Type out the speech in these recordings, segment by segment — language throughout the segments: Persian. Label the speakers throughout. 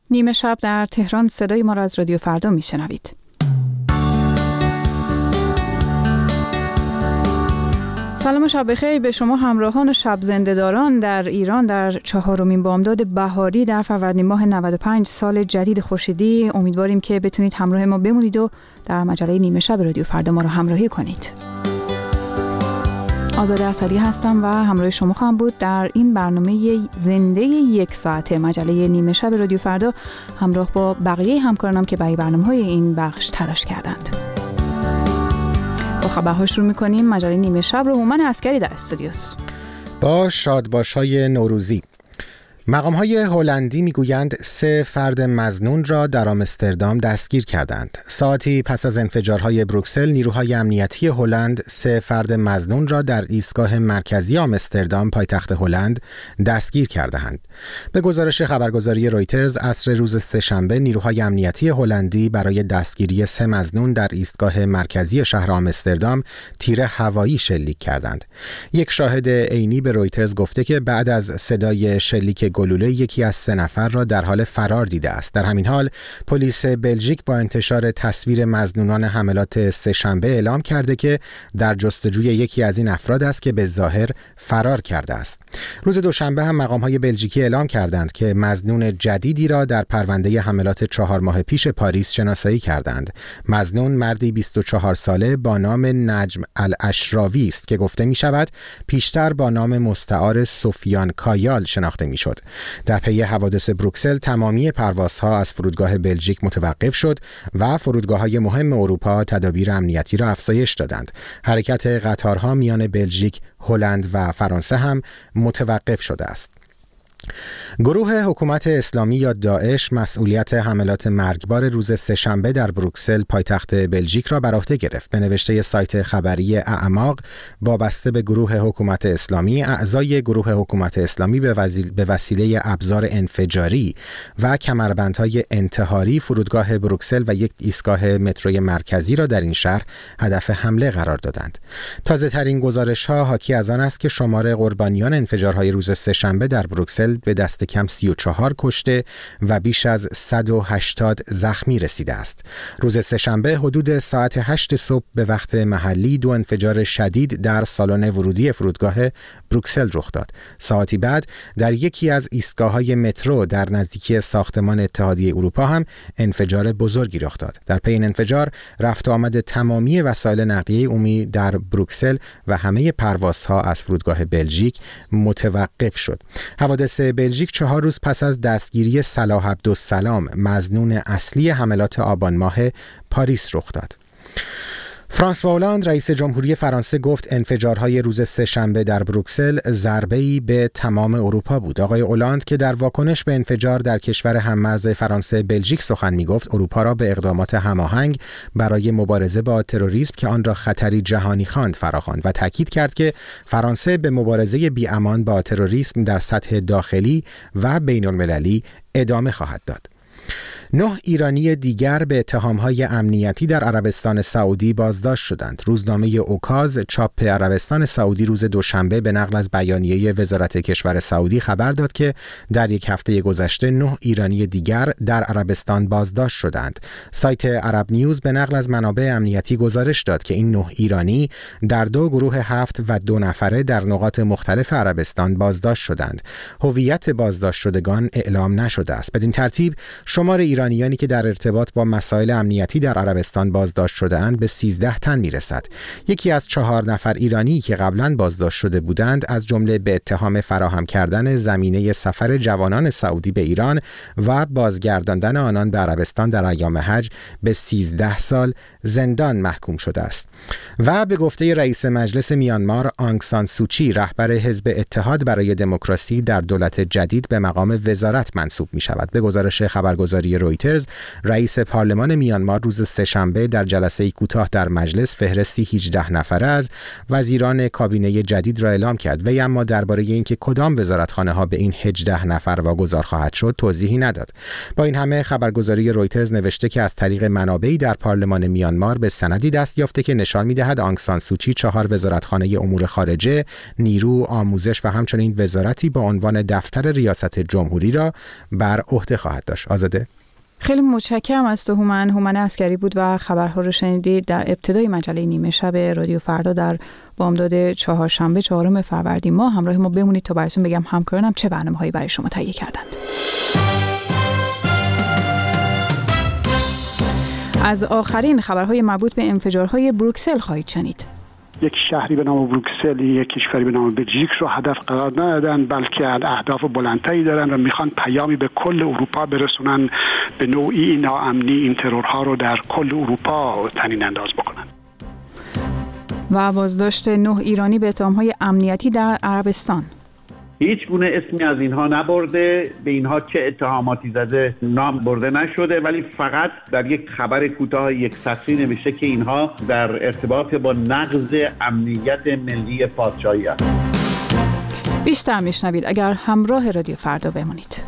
Speaker 1: نیمه شب در تهران، صدای ما را از رادیو فردا میشنوید. سلام و شب بخیر به شما همراهان و شب زنده‌داران در ایران در 4مین بامداد بهاری در فروردین ماه 95 سال جدید خورشیدی. امیدواریم که بتونید همراه ما بمونید و در مجله نیمه شب رادیو فردا ما را همراهی کنید. آزاده اصلی هستم و همراه شما خواهم بود در این برنامه زنده 1 ساعته مجله نیمه شب رادیو فردا، همراه با بقیه همکارانم که برای برنامه‌های این بخش تلاش کردند. با خبرها شروع می‌کنیم. مجله نیمه شب رو هومن عسکری در استودیوست.
Speaker 2: با شادباش‌های نوروزی. مقام‌های هلندی میگویند 3 فرد مظنون را در آمستردام دستگیر کردند. ساعتی پس از انفجارهای بروکسل، نیروهای امنیتی هلند 3 فرد مظنون را در ایستگاه مرکزی آمستردام پایتخت هلند دستگیر کردند. به گزارش خبرگزاری رویترز، عصر روز سه‌شنبه نیروهای امنیتی هلندی برای دستگیری 3 مظنون در ایستگاه مرکزی شهر آمستردام تیر هوایی شلیک کردند. یک شاهد عینی به رویترز گفته که بعد از صدای شلیک گلوله یکی از 3 نفر را در حال فرار دیده است. در همین حال پلیس بلژیک با انتشار تصویر مظنونان حملات سه‌شنبه اعلام کرده که در جستجوی یکی از این افراد است که به ظاهر فرار کرده است. روز دوشنبه هم مقام‌های بلژیکی اعلام کردند که مظنون جدیدی را در پرونده حملات 4 ماه پیش پاریس شناسایی کردند. مظنون مردی 24 ساله با نام نجم الاشراوی است که گفته می‌شود پیشتر با نام مستعار سفیان کایال شناخته می‌شد. در پی حوادث بروکسل تمامی پروازها از فرودگاه بلژیک متوقف شد و فرودگاه‌های مهم اروپا تدابیر امنیتی را افزایش دادند. حرکت قطارها میان بلژیک، هلند و فرانسه هم متوقف شده است. گروه حکومت اسلامی یا داعش مسئولیت حملات مرگبار روز سه‌شنبه در بروکسل پایتخت بلژیک را بر عهده گرفت. به نوشته سایت خبری اعماق وابسته به گروه حکومت اسلامی، اعضای گروه حکومت اسلامی به وسیله ابزار انفجاری و کمربندهای انتحاری فرودگاه بروکسل و یک ایستگاه متروی مرکزی را در این شهر هدف حمله قرار دادند. تازه‌ترین گزارش‌ها حاکی از آن است که شمار قربانیان انفجارهای روز سه‌شنبه در بروکسل به دست کم 34 کشته و بیش از 180 زخمی رسیده است. روز سه‌شنبه حدود ساعت 8 صبح به وقت محلی 2 انفجار شدید در سالن ورودی فرودگاه بروکسل رخ داد. ساعتی بعد در یکی از ایستگاه‌های مترو در نزدیکی ساختمان اتحادیه اروپا هم انفجار بزرگی رخ داد. در پی این انفجار رفت و آمد تمامی وسایل نقلیه عمومی در بروکسل و همه پروازها از فرودگاه بلژیک متوقف شد. حوادث بلژیک 4 روز پس از دستگیری صلاح عبدالسلام، مظنون اصلی حملات آبان ماه پاریس رخ داد. فرانسوا هولند رئیس جمهوری فرانسه گفت انفجارهای روز سه‌شنبه در بروکسل ضربه‌ای به تمام اروپا بود. آقای هولند که در واکنش به انفجار در کشور هممرز فرانسه بلژیک سخن می‌گفت، اروپا را به اقدامات هماهنگ برای مبارزه با تروریسم که آن را خطری جهانی خواند فراخواند و تاکید کرد که فرانسه به مبارزه بی‌امان با تروریسم در سطح داخلی و بین‌المللی ادامه خواهد داد. 9 ایرانی دیگر به اتهام‌های امنیتی در عربستان سعودی بازداشت شدند. روزنامه اوکاز چاپ عربستان سعودی روز دوشنبه به نقل از بیانیه وزارت کشور سعودی خبر داد که در یک هفته گذشته 9 ایرانی دیگر در عربستان بازداشت شدند. سایت عرب نیوز به نقل از منابع امنیتی گزارش داد که این 9 ایرانی در 2 گروه 7 و 2 نفره در نقاط مختلف عربستان بازداشت شدند. هویت بازداشت شدگان اعلام نشده است. بدین ترتیب شمار ایرانیانی که در ارتباط با مسائل امنیتی در عربستان بازداشت شده‌اند به 13 تن میرسد. یکی از 4 نفر ایرانی که قبلا بازداشت شده بودند از جمله به اتهام فراهم کردن زمینه سفر جوانان سعودی به ایران و بازگرداندن آنان به عربستان در ایام حج به 13 سال زندان محکوم شده است. و به گفته رئیس مجلس میانمار آنگ سان سوچی، رهبر حزب اتحاد برای دموکراسی در دولت جدید به مقام وزارت منصوب می شود. به گزارش خبرگزاری رویترز، رئیس پارلمان میانمار روز سه‌شنبه در جلسه کوتاه در مجلس فهرستی 18 نفره از وزیران کابینه جدید را اعلام کرد. وی اما درباره اینکه کدام وزارتخانه‌ها به این 18 نفر واگذار خواهد شد توضیحی نداد. با این همه خبرگزاری رویترز نوشته که از طریق منابعی در پارلمان میانمار به سندی دست یافته که نشان می‌دهد آنگ سان سوچی 4 وزارتخانه امور خارجه، نیرو، آموزش و همچنین وزارتی با عنوان دفتر ریاست جمهوری را بر عهده خواهد داشت. آزاده،
Speaker 1: خیلی متشکرم از تو هومن عسکری بود و خبرها رو شنیدید در ابتدای مجله نیمه شب رادیو فردا در بامداد چهارشنبه 4 فروردین ماه. همراه ما بمونید تا براتون بگم همکارانم چه برنامه‌هایی برای شما تهیه کردند. از آخرین خبرهای مربوط به انفجارهای بروکسل خواهید شنید.
Speaker 3: یک شهری به نام بروکسل، یک کشوری به نام بلژیک رو هدف قرار ندادن، بلکه اهداف بلندتری دارن و میخوان پیامی به کل اروپا برسونن، به نوعی ناامنی، این ترورها رو در کل اروپا طنین انداز بکنن.
Speaker 1: و بازداشت 9 ایرانی به اتهام‌های امنیتی در عربستان.
Speaker 4: هیچ گونه اسمی از اینها نبرده، به اینها چه اتهاماتی زده نام برده نشده، ولی فقط در یک خبر کوتاه یک سطری نوشته که اینها در ارتباط با نقض امنیت ملی پادشاهی است.
Speaker 1: بیشتر میشنوید اگر همراه رادیو فردا بمونید.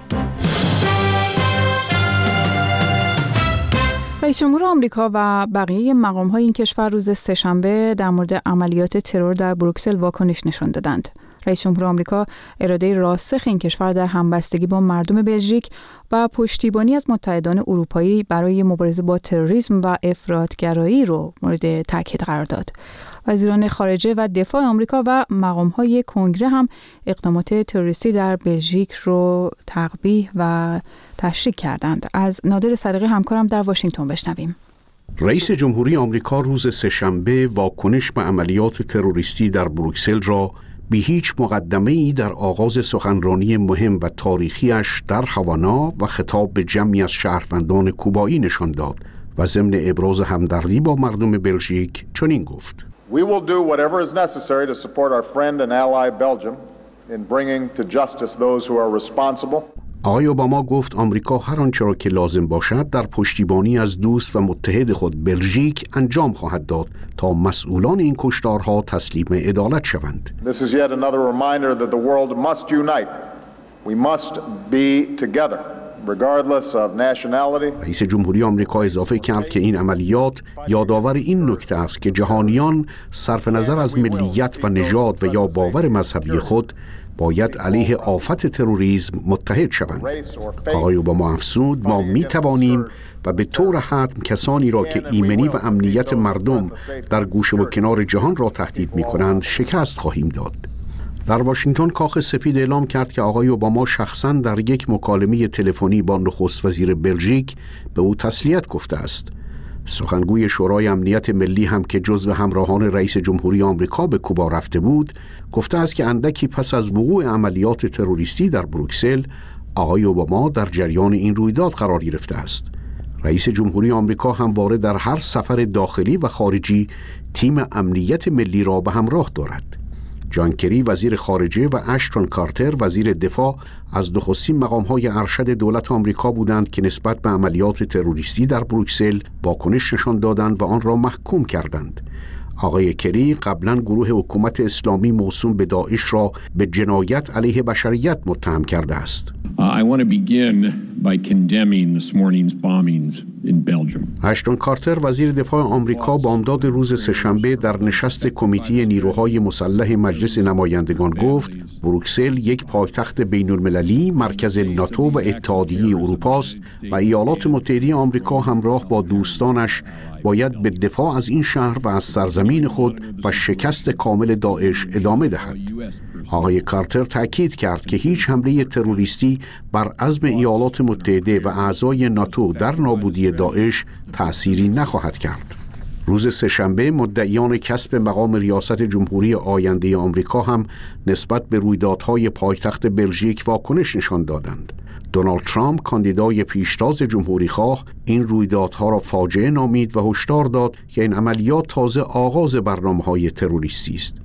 Speaker 1: رئیس جمهور آمریکا و بقیه مقام‌های این کشور روز سه‌شنبه در مورد عملیات ترور در بروکسل واکنش نشان دادند. رئیس جمهور آمریکا اراده راسخ این کشور در همبستگی با مردم بلژیک و پشتیبانی از متحدان اروپایی برای مبارزه با تروریسم و افراط‌گرایی رو مورد تاکید قرار داد. وزیران خارجه و دفاع آمریکا و مقام‌های کنگره هم اقدامات تروریستی در بلژیک رو تقبیح و تشریح کردند. از نادر صدیقی همکارم در واشنگتن بشنویم.
Speaker 5: رئیس جمهوری آمریکا روز سه‌شنبه واکنش به عملیات تروریستی در بروکسل را بی هیچ مقدمه‌ای در آغاز سخنرانی مهم و تاریخیش در هاوانا و خطاب به جمعی از شهروندان کوبایی نشان داد و ضمن ابراز همدردی با مردم بلژیک چنین گفت:
Speaker 6: We will do whatever is necessary to support our friend and ally Belgium in bringing to justice those who are responsible.
Speaker 5: آقای اوباما گفت آمریکا هر آنچه را که لازم باشد در پشتیبانی از دوست و متحد خود بلژیک انجام خواهد داد تا مسئولان این کشتارها تسلیم عدالت شوند.
Speaker 6: This is yet another reminder that the world must unite. We must be together regardless of nationality.
Speaker 5: رئیس جمهوری آمریکا اضافه کرد که این عملیات یادآور این نکته است که جهانیان صرف نظر از ملیت و نژاد و یا باور مذهبی خود باید علیه آفت تروریسم متحد شوند. آقای اوباما افزود ما می توانیم و به طور حتم کسانی را که ایمنی و امنیت مردم در گوشه و کنار جهان را تهدید می کنند شکست خواهیم داد. در واشنگتن کاخ سفید اعلام کرد که آقای اوباما شخصاً در یک مکالمه تلفنی با نخست وزیر بلژیک به او تسلیت گفته است. سخنگوی شورای امنیت ملی هم که جزو همراهان رئیس جمهوری آمریکا به کوبا رفته بود، گفته است که اندکی پس از وقوع عملیات تروریستی در بروکسل، آقای اوباما در جریان این رویداد قرار گرفته است. رئیس جمهوری آمریکا همواره در هر سفر داخلی و خارجی تیم امنیت ملی را به همراه دارد. جان کری وزیر خارجه و اشتون کارتر وزیر دفاع از نخستین مقام‌های ارشد دولت آمریکا بودند که نسبت به عملیات تروریستی در بروکسل واکنش نشان دادند و آن را محکوم کردند. آقای کری قبلا گروه حکومت اسلامی موسوم به داعش را به جنایت علیه بشریت متهم کرده است.
Speaker 7: I want to begin by condemning this morning's bombings in Belgium.
Speaker 5: اشتون کارتر وزیر دفاع آمریکا بامداد روز سه‌شنبه در نشست کمیته نیروهای مسلح مجلس نمایندگان گفت بروکسل یک پایتخت بین‌المللی مرکز ناتو و اتحادیه اروپا است و ایالات متحده آمریکا همراه با دوستانش باید به دفاع از این شهر و از سرزمین خود و شکست کامل داعش ادامه دهد. آقای کارتر تأکید کرد که هیچ حمله تروریستی بر عزم ایالات متحده و اعضای ناتو در نابودی داعش تأثیری نخواهد کرد. روز سه‌شنبه مدعیان کسب مقام ریاست جمهوری آینده آمریکا هم نسبت به رویدادهای پایتخت بلژیک واکنش نشان دادند. دونالد ترامپ کاندیدای پیشتاز جمهوری‌خواه این رویدادها را فاجعه نامید و هشدار داد که این عملیات تازه آغاز برنامه‌های تروریستی است.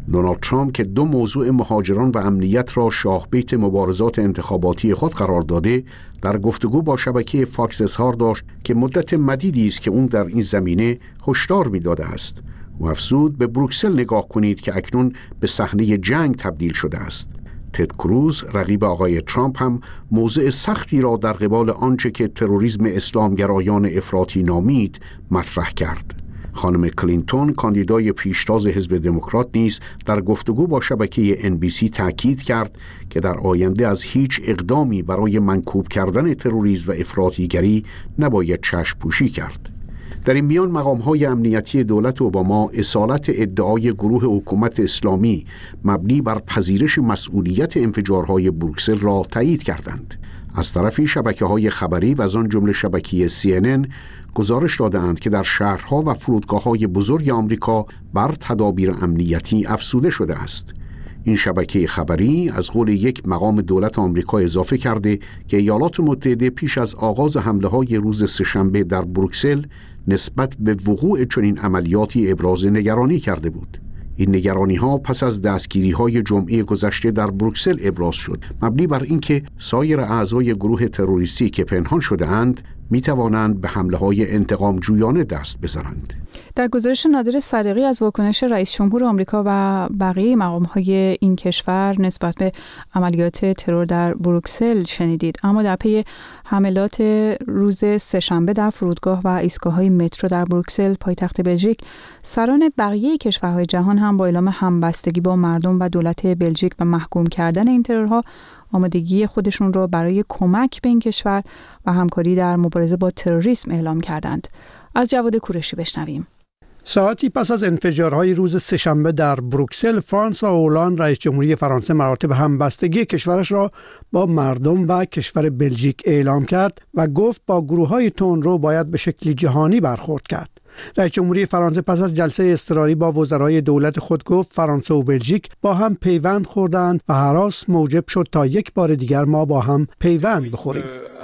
Speaker 5: دونالد ترامپ که دو موضوع مهاجران و امنیت را شاهبیت مبارزات انتخاباتی خود قرار داده، در گفتگو با شبکه فاکس اظهار داشت که مدت مدیدی است که اون در این زمینه هشدار می‌داده است و افزود به بروکسل نگاه کنید که اکنون به صحنه جنگ تبدیل شده است. تد کروز رقیب آقای ترامپ هم موضع سختی را در قبال آنچه که تروریسم اسلامگرایان افراطی نامید مطرح کرد. خانم کلینتون کاندیدای پیشتاز حزب دموکرات نیز در گفتگو با شبکه NBC تاکید کرد که در آینده از هیچ اقدامی برای منکوب کردن تروریسم و افراطیگری نباید چشم پوشی کرد. در این میان مقام‌های امنیتی دولت اوباما اصالت ادعای گروه حکومت اسلامی مبنی بر پذیرش مسئولیت انفجارهای بروکسل را تایید کردند. از طرفی شبکه‌های خبری و از آن جمله شبکه CNN گزارش دادند که در شهرها و فرودگاه‌های بزرگ آمریکا بر تدابیر امنیتی افزوده شده است. این شبکه خبری از قول یک مقام دولت آمریکا اضافه کرده که ایالات متحده پیش از آغاز حمله‌های روز سه‌شنبه در بروکسل نسبت به وقوع چنین عملیاتی ابراز نگرانی کرده بود. این نگرانی‌ها پس از دستگیری‌های جمعه گذشته در بروکسل ابراز شد، مبنی بر اینکه سایر اعضای گروه تروریستی که پنهان شده‌اند می‌توانند به حمله‌های انتقام‌جویانه دست بزنند.
Speaker 1: در گزارش نادر صادقی از واکنش رئیس جمهور آمریکا و بقیه مقام‌های این کشور نسبت به عملیات ترور در بروکسل شنیدید. اما در پی حملات روز سه‌شنبه در فرودگاه و ایستگاه‌های مترو در بروکسل پایتخت بلژیک، سران بقیه کشورهای جهان هم با اعلام همبستگی با مردم و دولت بلژیک و محکوم کردن این ترورها آمادگی خودشون رو برای کمک به این کشور و همکاری در مبارزه با تروریسم اعلام کردند. از جواد کوروشی بشنویم.
Speaker 8: ساعتی پس از انفجارهای روز سه‌شنبه در بروکسل، فرانسوا هولاند رئیس جمهوری فرانسه مراتب همبستگی کشورش را با مردم و کشور بلژیک اعلام کرد و گفت با گروه‌های تندرو باید به شکلی جهانی برخورد کرد. رئیس جمهوری فرانسه پس از جلسه اضطراری با وزرای دولت خود گفت فرانسه و بلژیک با هم پیوند خوردند و هراس موجب شد تا یک بار دیگر ما با هم پیوند بخوریم.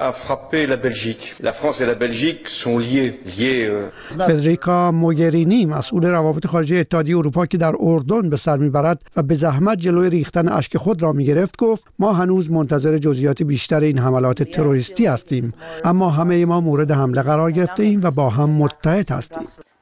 Speaker 8: فدریکا موگرینی مسئول روابط خارجه اتحادیه اروپا که در اردن به سر میبرد و به زحمت جلوی ریختن اشک خود را میگرفت گفت ما هنوز منتظر جزئیات بیشتر این حملات تروریستی هستیم، اما همه ما مورد حمله قرار گرفته ایم و با هم متحد هستیم.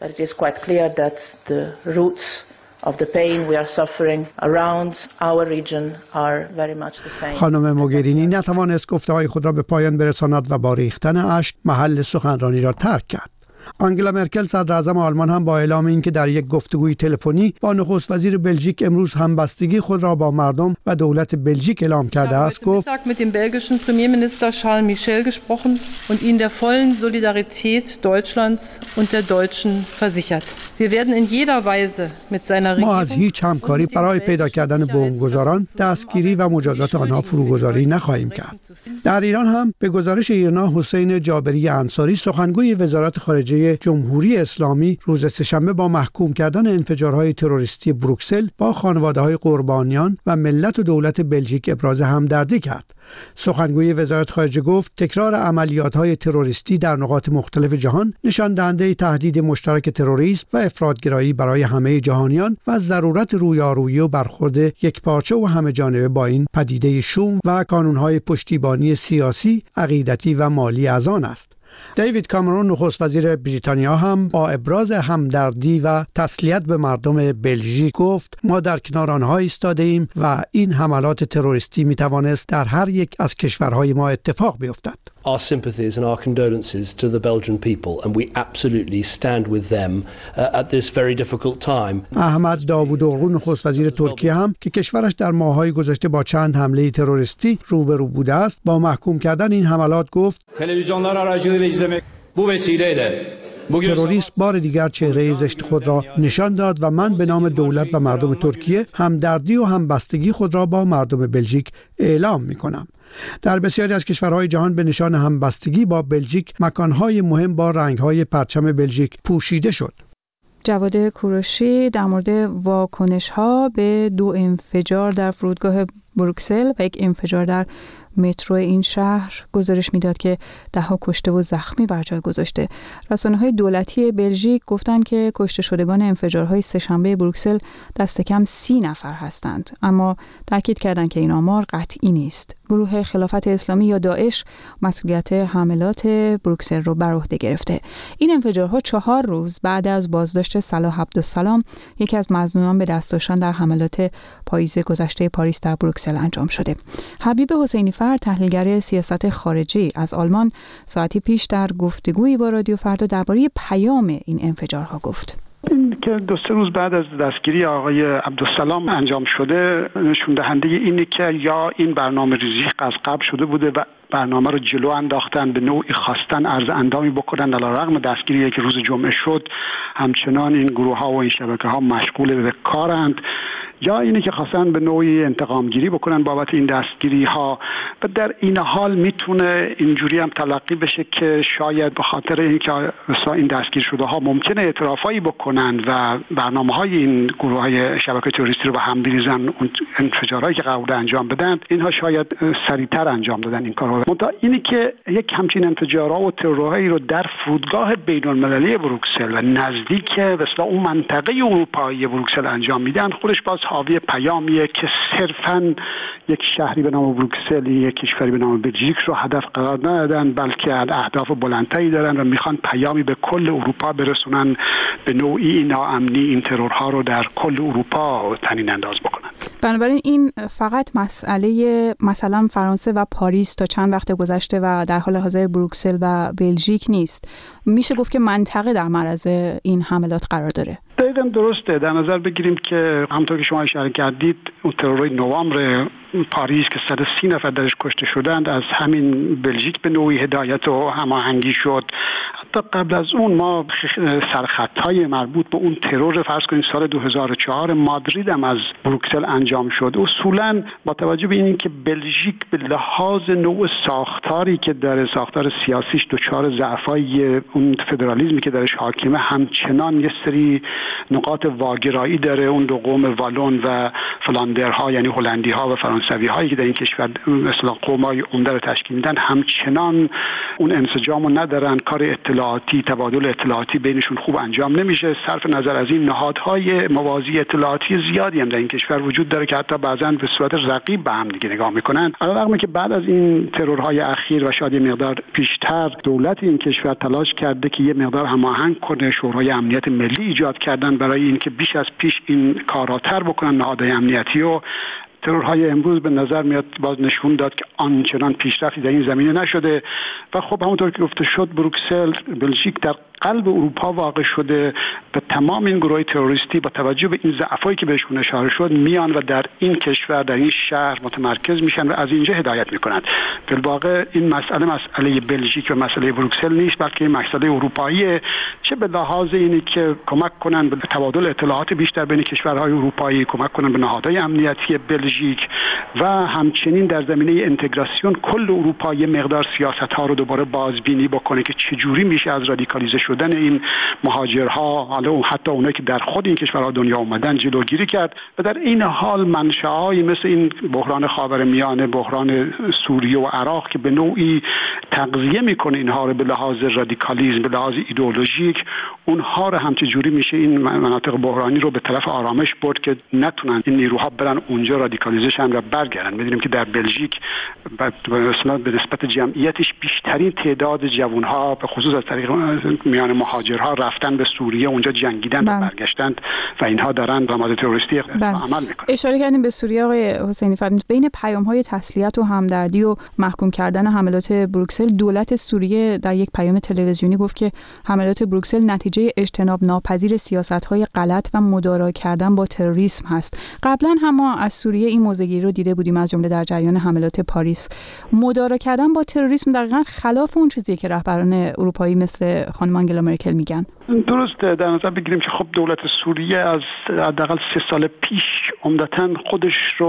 Speaker 8: خانم موگرینی نتوانست گفته‌های خود را به پایان برساند و با ریختن اشک محل سخنرانی را ترک کرد. آنگلا مرکل صدر اعظم آلمان هم با اعلام اینکه در یک گفتگوی تلفنی با نخست وزیر بلژیک امروز همبستگی خود را با مردم و دولت بلژیک اعلام کرده است گفت
Speaker 9: mit dem belgischen Premierminister Charles Michel gesprochen und ihn der vollen Solidarität Deutschlands und der Deutschen versichert. Wir werden in jeder Weise mit seiner
Speaker 8: ما از هیچ همکاری برای پیدا کردن بمبگذاران، دستگیری و مجازات آنها فروگذاری نخواهیم کرد. در ایران هم به گزارش ایرنا حسین جابری انصاری سخنگوی وزارت خارجه جمهوری اسلامی روز سه‌شنبه با محکوم کردن انفجارهای تروریستی بروکسل با خانواده‌های قربانیان و ملت و دولت بلژیک ابراز همدردی کرد. سخنگوی وزارت خارجه گفت تکرار عملیات‌های تروریستی در نقاط مختلف جهان نشان دهنده تهدید مشترک تروریسم و افراطگرایی برای همه جهانیان و ضرورت رویارویی و برخورد یکپارچه و همه‌جانبه با این پدیده شوم و کانون‌های پشتیبانی سیاسی، عقیدتی و مالی از آن است. دیوید کامرون نخست وزیر بریتانیا هم با ابراز همدردی و تسلیت به مردم بلژیک گفت ما در کنار آنها ایستاده ایم و این حملات تروریستی می توانست در هر یک از کشورهای ما اتفاق بیفتد.
Speaker 10: Our sympathies and our condolences to the Belgian people and we absolutely stand with them at this very difficult time.
Speaker 8: احمد داوودوغلو نخست وزیر ترکیه هم که کشورش در ماه‌های گذشته با چند حمله تروریستی روبرو بوده است با محکوم کردن این حملات گفت تلویزیونlar aracılığıyla izlemek bu vesileyle تروریست بار دیگر چهره زشت خود را نشان داد و من به نام دولت و مردم ترکیه همدردی و همبستگی خود را با مردم بلژیک اعلام می‌کنم. در بسیاری از کشورهای جهان به نشان همبستگی با بلژیک مکانهای مهم با رنگهای پرچم بلژیک پوشیده شد.
Speaker 1: جواد کوروشی در مورد واکنش‌ها به 2 انفجار در فرودگاه بروکسل و 1 انفجار در مترو این شهر گزارش میداد که 10 کشته و زخمی بر جای گذاشته. رسانه‌های دولتی بلژیک گفتند که کشته شدگان انفجارهای سه‌شنبه بروکسل دست کم 30 نفر هستند، اما تاکید کردند که این آمار قطعی نیست. گروه خلافت اسلامی یا داعش مسئولیت حملات بروکسل رو بر عهده گرفته. این انفجارها 4 روز بعد از بازداشت صلاح عبدالسلام، یکی از مظنونان به دست داشتن در حملات پاییز گذشته پاریس در بروکسل انجام شده. حبیب حسینی فرد، تحلیلگر سیاست خارجی از آلمان، ساعتی پیش در گفتگویی با رادیو فردا درباره پیام این انفجارها گفت:
Speaker 3: این که 2-3 روز بعد از دستگیری آقای عبدالسلام انجام شده نشون دهنده اینه که یا این برنامه ریزی از قبل شده بوده و برنامه رو جلو انداختن، به نوعی خواستن عرض اندامی بکنن، علیرغم دستگیری که روز جمعه شد همچنان این گروه ها و این شبکه ها مشغول به کارند، یا اینه که خواستن به نوعی انتقام گیری بکنن بابت این دستگیری ها. و در این حال میتونه اینجوری هم تلقی بشه که شاید به خاطر اینکه این دستگیر شده ها ممکنه اعترافایی بکنن و برنامه‌های این گروه های شبکه تروریستی رو به هم بریزن، اون انفجارهایی که قرار انجام بدن اینها شاید سریعتر انجام دادن این کارها. منتها اینی که یک همچین انفجارها و ترورهایی رو در فرودگاه بین‌المللی بروکسل و نزدیک به اون منطقه اروپایی بروکسل انجام میدن، خودش باز حاوی پیامیه که صرفاً یک شهری به نام بروکسل، یک کشوری به نام بلژیک رو هدف قرار ندادن، بلکه اهداف بلندتری دارن و میخوان پیامی به کل اروپا برسونن، به نوعی ناامنی این ترورها رو در کل اروپا طنین انداز بکنن.
Speaker 1: بنابراین این فقط مسئله مثلا فرانسه و پاریس تا چند وقت گذشته و در حال حاضر بروکسل و بلژیک نیست، میشه گفت که منطقه در معرض این حملات قرار داره.
Speaker 3: دقیقاً درسته. در نظر بگیریم که همونطور که شما اشاره کردید اون ترور نوامبر پاریس که 130 نفر درش کشته شدند از همین بلژیک به نوعی هدایت و هماهنگی شد. حتی قبل از اون ما سرخطهای مربوط به اون ترور فرض کنید سال 2004 مادرید هم از بروکسل انجام شد. اصولاً با توجه به اینکه بلژیک به لحاظ نوع ساختاری که داره، ساختار سیاسیش دچار ضعفای اون فدرالیسمی که درش حاکمه، همچنان یه سری نقاط واگرایی داره. اون دو قوم والون و فلاندرها یعنی هلندی ها و فرانسوی هایی که در این کشور مثلا قومای عمده رو تشکیل میدن همچنان اون انسجامو ندارن. کار اطلاعاتی، تبادل اطلاعاتی بینشون خوب انجام نمیشه. صرف نظر از این نهادهای موازی اطلاعاتی زیادی هم در این کشور وجود داره که حتی بعضا به صورت رقیب به هم دیگه نگاه میکنن. علاوه که بعد از این ترورهای اخیر و شاید یه مقدار پیشتر دولت این کشور تلاش کرده که یه مقدار هماهنگ کنه، شورای امنیت ملی ایجاد کردن برای اینکه بیش از پیش این کاراتر بکنن نهادهای امنیتی. و ترورهای امروز به نظر میاد باز نشون داد که آنچنان پیشرفتی در این زمینه نشده و خب همونطور که گفته شد بروکسل، بلژیک در قلب اروپا واقع شده و تمام این گروه تروریستی با توجه به این ضعفایی که بهشون اشاره شد میان و در این کشور، در این شهر متمرکز میشن و از اینجا هدایت میکنن. در واقع این مسئله بلژیک و مسئله بروکسل نیست، بلکه مسئله اروپاییه، چه به لحاظ اینی که کمک کنن به تبادل اطلاعات بیشتر بین کشورهای اروپایی، کمک کنن به نهادهای امنیتی بلژیک و همچنین در زمینه اینتگراسیون کل اروپا یه مقدار سیاست‌ها رو دوباره بازبینی بکنه که چجوری میشه از رادیکالیزه شدن این مهاجرها، حالا حتی اونایی که در خود این کشورها دنیا اومدن، جلوگیری کرد و در این حال منشأهای مثل این بحران خاورمیانه، بحران سوریه و عراق که به نوعی تغذیه میکنه اینها رو به لحاظ رادیکالیسم، به لحاظ ایدئولوژیک، اونها رو هم چجوری میشه این مناطق بحرانی رو به طرف آرامش برد که نتونن این نیروها برن اونجا رادیکالیزه شن و برگردن. می‌بینیم که در بلژیک مثلا به نسبت جمعیتش بیشترین تعداد جوانها به خصوص از طریق میان مهاجرها رفتن به سوریه، اونجا جنگیدن و برگشتند و اینها دارن رماد تروریستی عمل میکنن.
Speaker 1: اشاره کردیم به سوریه آقای حسینی فرد. بین پیام‌های تسلیت و همدردی و محکوم کردن حملات بروکسل، دولت سوریه در یک پیام تلویزیونی گفت که حملات بروکسل نتیجه اجتناب ناپذیر سیاست‌های غلط و مدارا کردن با تروریسم هست. قبلا هم ما از سوریه این موضوعی رو دیده بودیم، از جمله در جریان حملات پاریس. مدارا کردن با تروریسم دقیقاً خلاف اون چیزی که رهبران اروپایی مثل خانم آنگلا مرکل میگن.
Speaker 3: درسته. در نظر بگیریم که خب دولت سوریه از حداقل 3 سال پیش عمدتاً خودش رو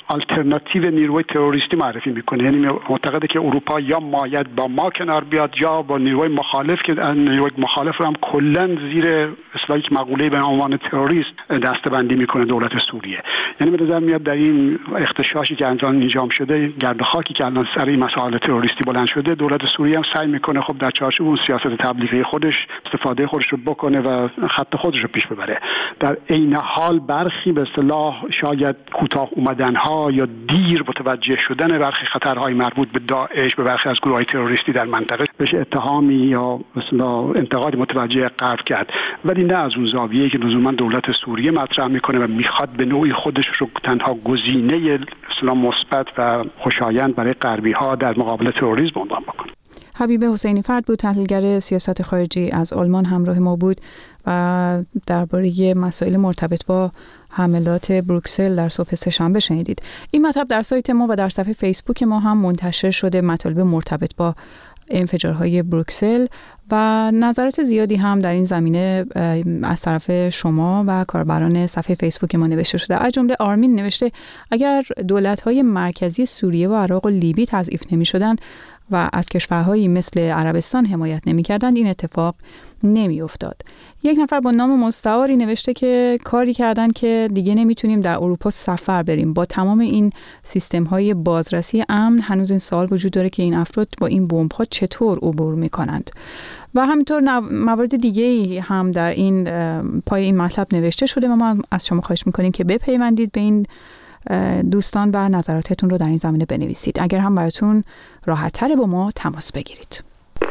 Speaker 3: آلترناتیو نیروی تروریستی معرفی میکنه. یعنی معتقده که اروپا یا باید با ما کنار بیاد یا با نیروی مخالف، که نیروی مخالف رو هم کلا زیر اصطلاحی که مقوله به عنوان تروریست دسته‌بندی میکنه دولت سوریه. یعنی به نظر میاد در این اختشاشی که انجام شده، گرد و خاکی که الان سر این مسائل تروریستی بلند شده، دولت سوریه هم سعی میکنه خب در چارچوب اون سیاست تبلیغی خودش استفاده خودش رو بکنه و خط خودش رو پیش ببره. در عین حال برخی به اصطلاح شاید کوتاه اومدن‌ها یا دیر متوجه شدن برخی خطرهای مربوط به داعش، به برخی از گروه‌های تروریستی در منطقه بهش اتهامی یا مثلا انتقادی متوجه غرب کرد، ولی نه از اون زاویه‌ای که لزوما دولت سوریه مطرح میکنه و میخواد به نوعی خودش رو تنها گزینه اصلا مثبت و خوشایند برای غربی‌ها در مقابل تروریسم عنوان بکنه.
Speaker 1: حبیب حسینی فرد بود، تحلیلگر سیاست خارجی از آلمان همراه ما بود و درباره مسائل مرتبط با حملات بروکسل در صبح سه‌شنبه شنیدید. این مطلب در سایت ما و در صفحه فیسبوک ما هم منتشر شده، مطالب مرتبط با انفجارهای بروکسل و نظرات زیادی هم در این زمینه از طرف شما و کاربران صفحه فیسبوک ما نوشته شده. از جمله آرمین نوشته اگر دولت‌های مرکزی سوریه و عراق و لیبی تضعیف نمی‌شدند و از کشورهایی مثل عربستان حمایت نمی‌کردند این اتفاق نمی‌افتاد. یک نفر با نام مستعاری نوشته که کاری کردن که دیگه نمیتونیم در اروپا سفر بریم. با تمام این سیستم‌های بازرسی امن هنوز این سوال وجود داره که این افراد با این بمب‌ها چطور عبور می‌کنند. و همینطور موارد دیگه‌ای هم در این پای این مطلب نوشته شده و ما از شما خواهش می‌کنیم که بپیوندید به این دوستان و نظراتتون رو در این زمینه بنویسید. اگر هم براتون راحت‌تره با ما تماس بگیرید.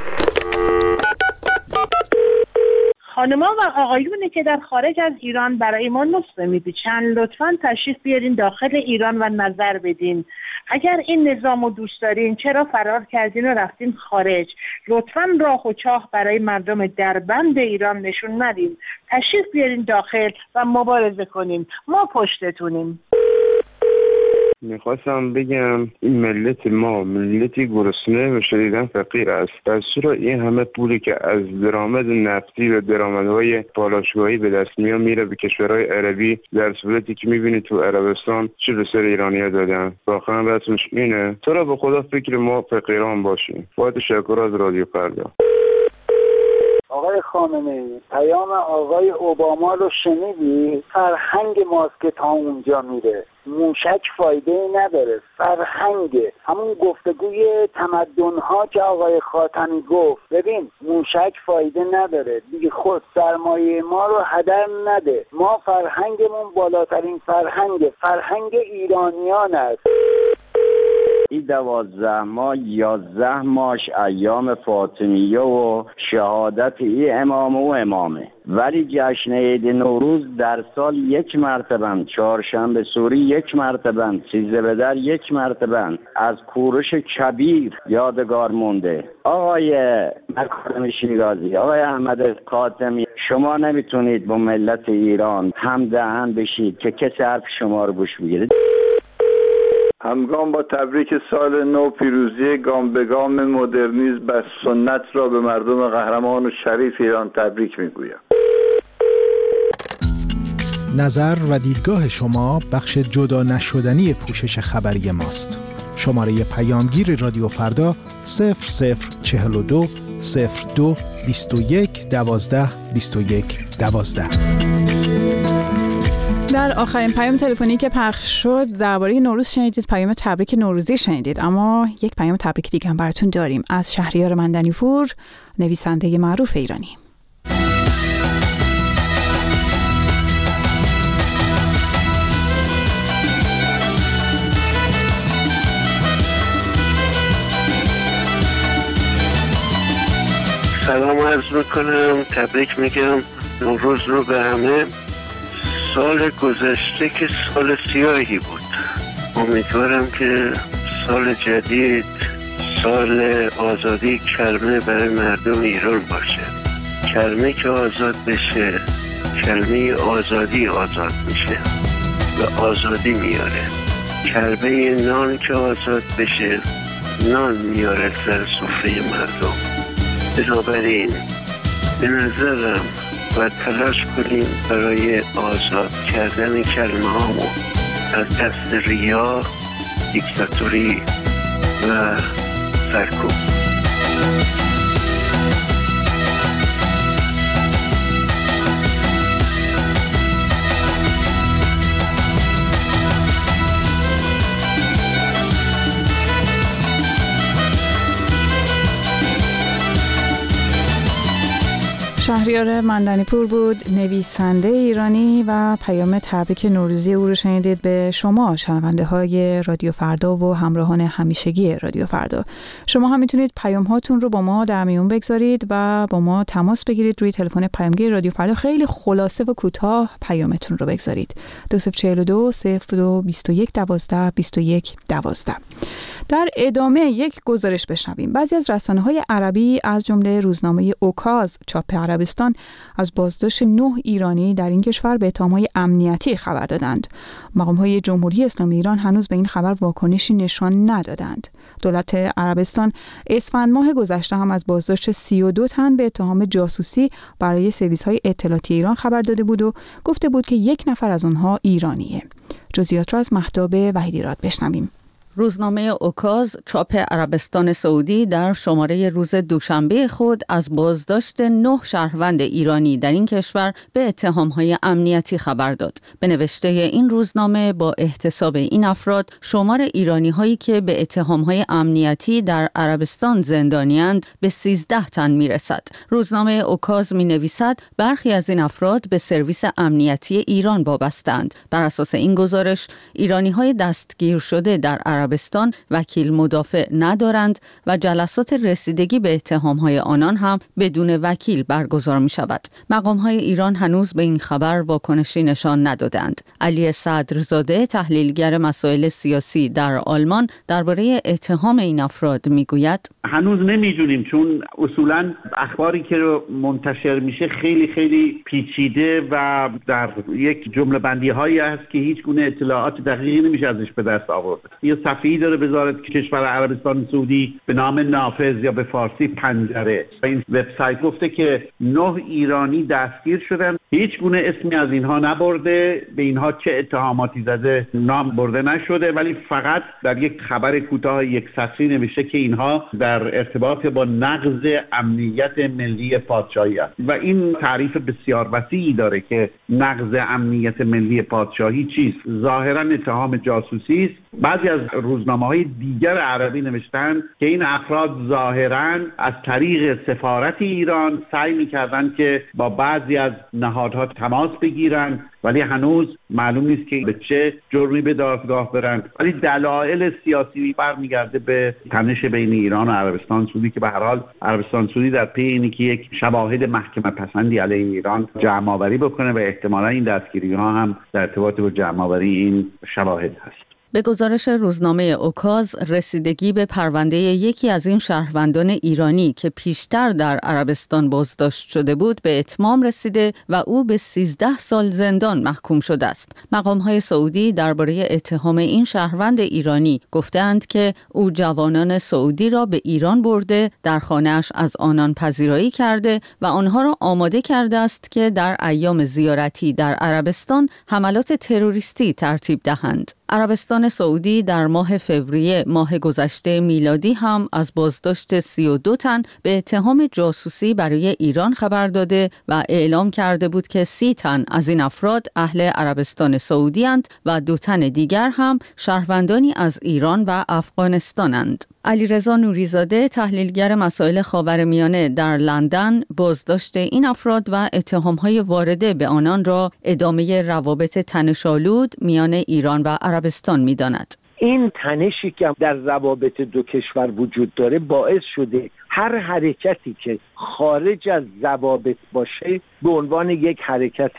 Speaker 11: خانما و آقایونی که در خارج از ایران برای ما نسخه می‌پیچن، لطفاً تشریف بیارین داخل ایران و نظر بدین. اگر این نظام رو دوست دارین چرا فرار کردین و رفتین خارج؟ لطفاً راه و چاه برای مردم دربند ایران نشون ندین. تشریف بیارین داخل و مبارزه کنین. ما پشتتونیم.
Speaker 12: میخواستم بگم این ملت ما ملتی گرسنه و شدیداً فقیر است. پس چرا این همه پولی که از درآمد نفتی و درآمدهای پالایشگاهی به دست میره به کشورهای عربی، در صورتی که میبینید تو عربستان چه به سر ایرانی‌ها دادن؟ واقعا بحثش اینه. چرا به خدا فکر ما فقیران باشیم؟ با تشکر از رادیو فردا.
Speaker 13: آقای خامنه‌ای، پیام آقای اوباما رو شنیدی؟ فرهنگ ماست که تا اونجا میره. موشک فایده نداره، فرهنگه. همون گفتگوی تمدن‌ها که آقای خاتمی گفت، ببین موشک فایده نداره دیگه، خود سرمایه ما رو هدر نده. ما فرهنگمون بالاترین فرهنگ ایرانیان است.
Speaker 14: این 12 ماه 11 ماش ایام فاطمیه و شهادت ای امام و امامه، ولی جشن عید نوروز در سال یک مرتبه، چهارشنبه سوری یک مرتبه، 13 بدر یک مرتبه، از کوروش کبیر یادگار مونده. آقای مکارم شیرازی، آقای احمد خاتمی، شما نمیتونید با ملت ایران همدهن بشید که کسی حرف شما رو گوش بگیره.
Speaker 15: همگام با تبریک سال نو، پیروزی گام به گام مدرنیسم و سنت را به مردم قهرمان و شریف ایران تبریک میگویم.
Speaker 2: نظر و دیدگاه شما بخش جدا نشدنی پوشش خبری ماست. شماره پیامگیر رادیو فردا 0042 02 21 12 21 12.
Speaker 1: در آخرین پیام تلفنی که پخش شد درباره نوروز شنیدید، پیام تبریک نوروزی شنیدید، اما یک پیام تبریک دیگه هم براتون داریم از شهریار مندنی‌پور، نویسنده معروف ایرانی.
Speaker 16: سلام عرض میکنم، تبریک میگم نوروز رو به همه. سال گذشته که سال سیاهی بود، امیدوارم که سال جدید سال آزادی کلمه برای مردم ایران باشه. کلمه که آزاد بشه، کلمه آزادی آزاد میشه و آزادی میاره. کلمه نان که آزاد بشه، نان میاره سر سفره مردم. بنابراین به نظرم و تلاش کنیم برای آزاد کردن کلمه هامون از دست ریا، دیکتاتوری و سرکوب.
Speaker 1: شهریار مندنی‌پور بود، نویسنده ایرانی، و پیام تبریک نوروزی او رو شنیدید به شما شنونده های رادیو فردا و همراهان همیشگی رادیو فردا. شما هم میتونید پیام هاتون رو با ما در میون بگذارید و با ما تماس بگیرید روی تلفن پیامگیر رادیو فردا. خیلی خلاصه و کوتاه پیامتون رو بگذارید. 2042 02 21 12 21 12. در ادامه یک گزارش بشنویم. بعضی از رسانه‌های عربی از جمله روزنامه اوکاز چاپ عربستان از بازداشت 9 ایرانی در این کشور به اتهام‌های امنیتی خبر دادند. مقام‌های جمهوری اسلامی ایران هنوز به این خبر واکنشی نشان ندادند. دولت عربستان اسفند ماه گذشته هم از بازداشت 32 تن به اتهام جاسوسی برای سرویس‌های اطلاعاتی ایران خبر داده بود و گفته بود که یک نفر از آنها ایرانیه. جزئیات را از مهتاب وحیدی‌راد بشنویم.
Speaker 17: روزنامه اوکاز چاپ عربستان سعودی در شماره روز دوشنبه خود از بازداشت 9 شهروند ایرانی در این کشور به اتهام‌های امنیتی خبر داد. به نوشته این روزنامه با احتساب این افراد شمار ایرانی‌هایی که به اتهام‌های امنیتی در عربستان زندانی‌اند به 13 تن می‌رسد. روزنامه اوکاز می‌نویسد برخی از این افراد به سرویس امنیتی ایران وابسته‌اند. بر اساس این گزارش ایرانی‌های دستگیر شده در عربستان وکیل مدافع ندارند و جلسات رسیدگی به اتهام‌های آنان هم بدون وکیل برگزار می‌شود. مقام‌های ایران هنوز به این خبر واکنشی نشان ندادند. علی صدرزاده، تحلیلگر مسائل سیاسی در آلمان، درباره اتهام این افراد میگوید:
Speaker 4: هنوز نمی‌دونیم، چون اصولاً اخباری که منتشر میشه خیلی خیلی پیچیده و در یک جمله بندی‌هایی هست که هیچ گونه اطلاعات دقیقی نمیشه ازش به دست آورد. صفحه‌ای داره وزارت کشور عربستان سعودی به نام نافذ یا به فارسی پنجره. این وبسایت گفته که 9 ایرانی دستگیر شدن، هیچ گونه اسمی از اینها نبرده، به اینها چه اتهاماتی زده نام برده نشده، ولی فقط در یک خبر کوتاه یک سطری نوشته که اینها در ارتباط با نقض امنیت ملی پادشاهی است و این تعریف بسیار وسیعی داره که نقض امنیت ملی پادشاهی چیست. ظاهرا اتهام جاسوسی است. بعضی از روزنامه‌های دیگر عربی نوشتن که این افراد ظاهراً از طریق سفارت ایران سعی می‌کردند که با بعضی از نهادها تماس بگیرن، ولی هنوز معلوم نیست که به چه جرمی به دادگاه برن. ولی دلایل سیاسی برمیگرده به تنش بین ایران و عربستان سعودی که به هر حال عربستان سعودی در پی اینه که یک شواهد محکمه پسندی علیه ایران جمع‌آوری بکنه و احتمالاً این دستگیری‌ها هم در ارتباط با جمع‌آوری این شواهد هست.
Speaker 17: به گزارش روزنامه اوکاز، رسیدگی به پرونده یکی از این شهروندان ایرانی که پیشتر در عربستان بازداشت شده بود به اتمام رسیده و او به 13 سال زندان محکوم شده است. مقام‌های سعودی درباره اتهام این شهروند ایرانی گفتند که او جوانان سعودی را به ایران برده، در خانه‌اش از آنان پذیرایی کرده و آنها را آماده کرده است که در ایام زیارتی در عربستان حملات تروریستی ترتیب دهند. عربستان سعودی در ماه فوریه ماه گذشته میلادی هم از بازداشت 32 تن به اتهام جاسوسی برای ایران خبر داده و اعلام کرده بود که 30 تن از این افراد اهل عربستان سعودی اند و 2 تن دیگر هم شهروندانی از ایران و افغانستانند. علیرضا نوریزاده، تحلیلگر مسائل خاورمیانه در لندن، بازداشت این افراد و اتهام‌های وارده به آنان را ادامه روابط تنش‌آلود میان ایران و عربستان می‌داند.
Speaker 18: این تنشی که در روابط دو کشور وجود داره باعث شده هر حرکتی که خارج از ضوابط باشه به عنوان یک حرکت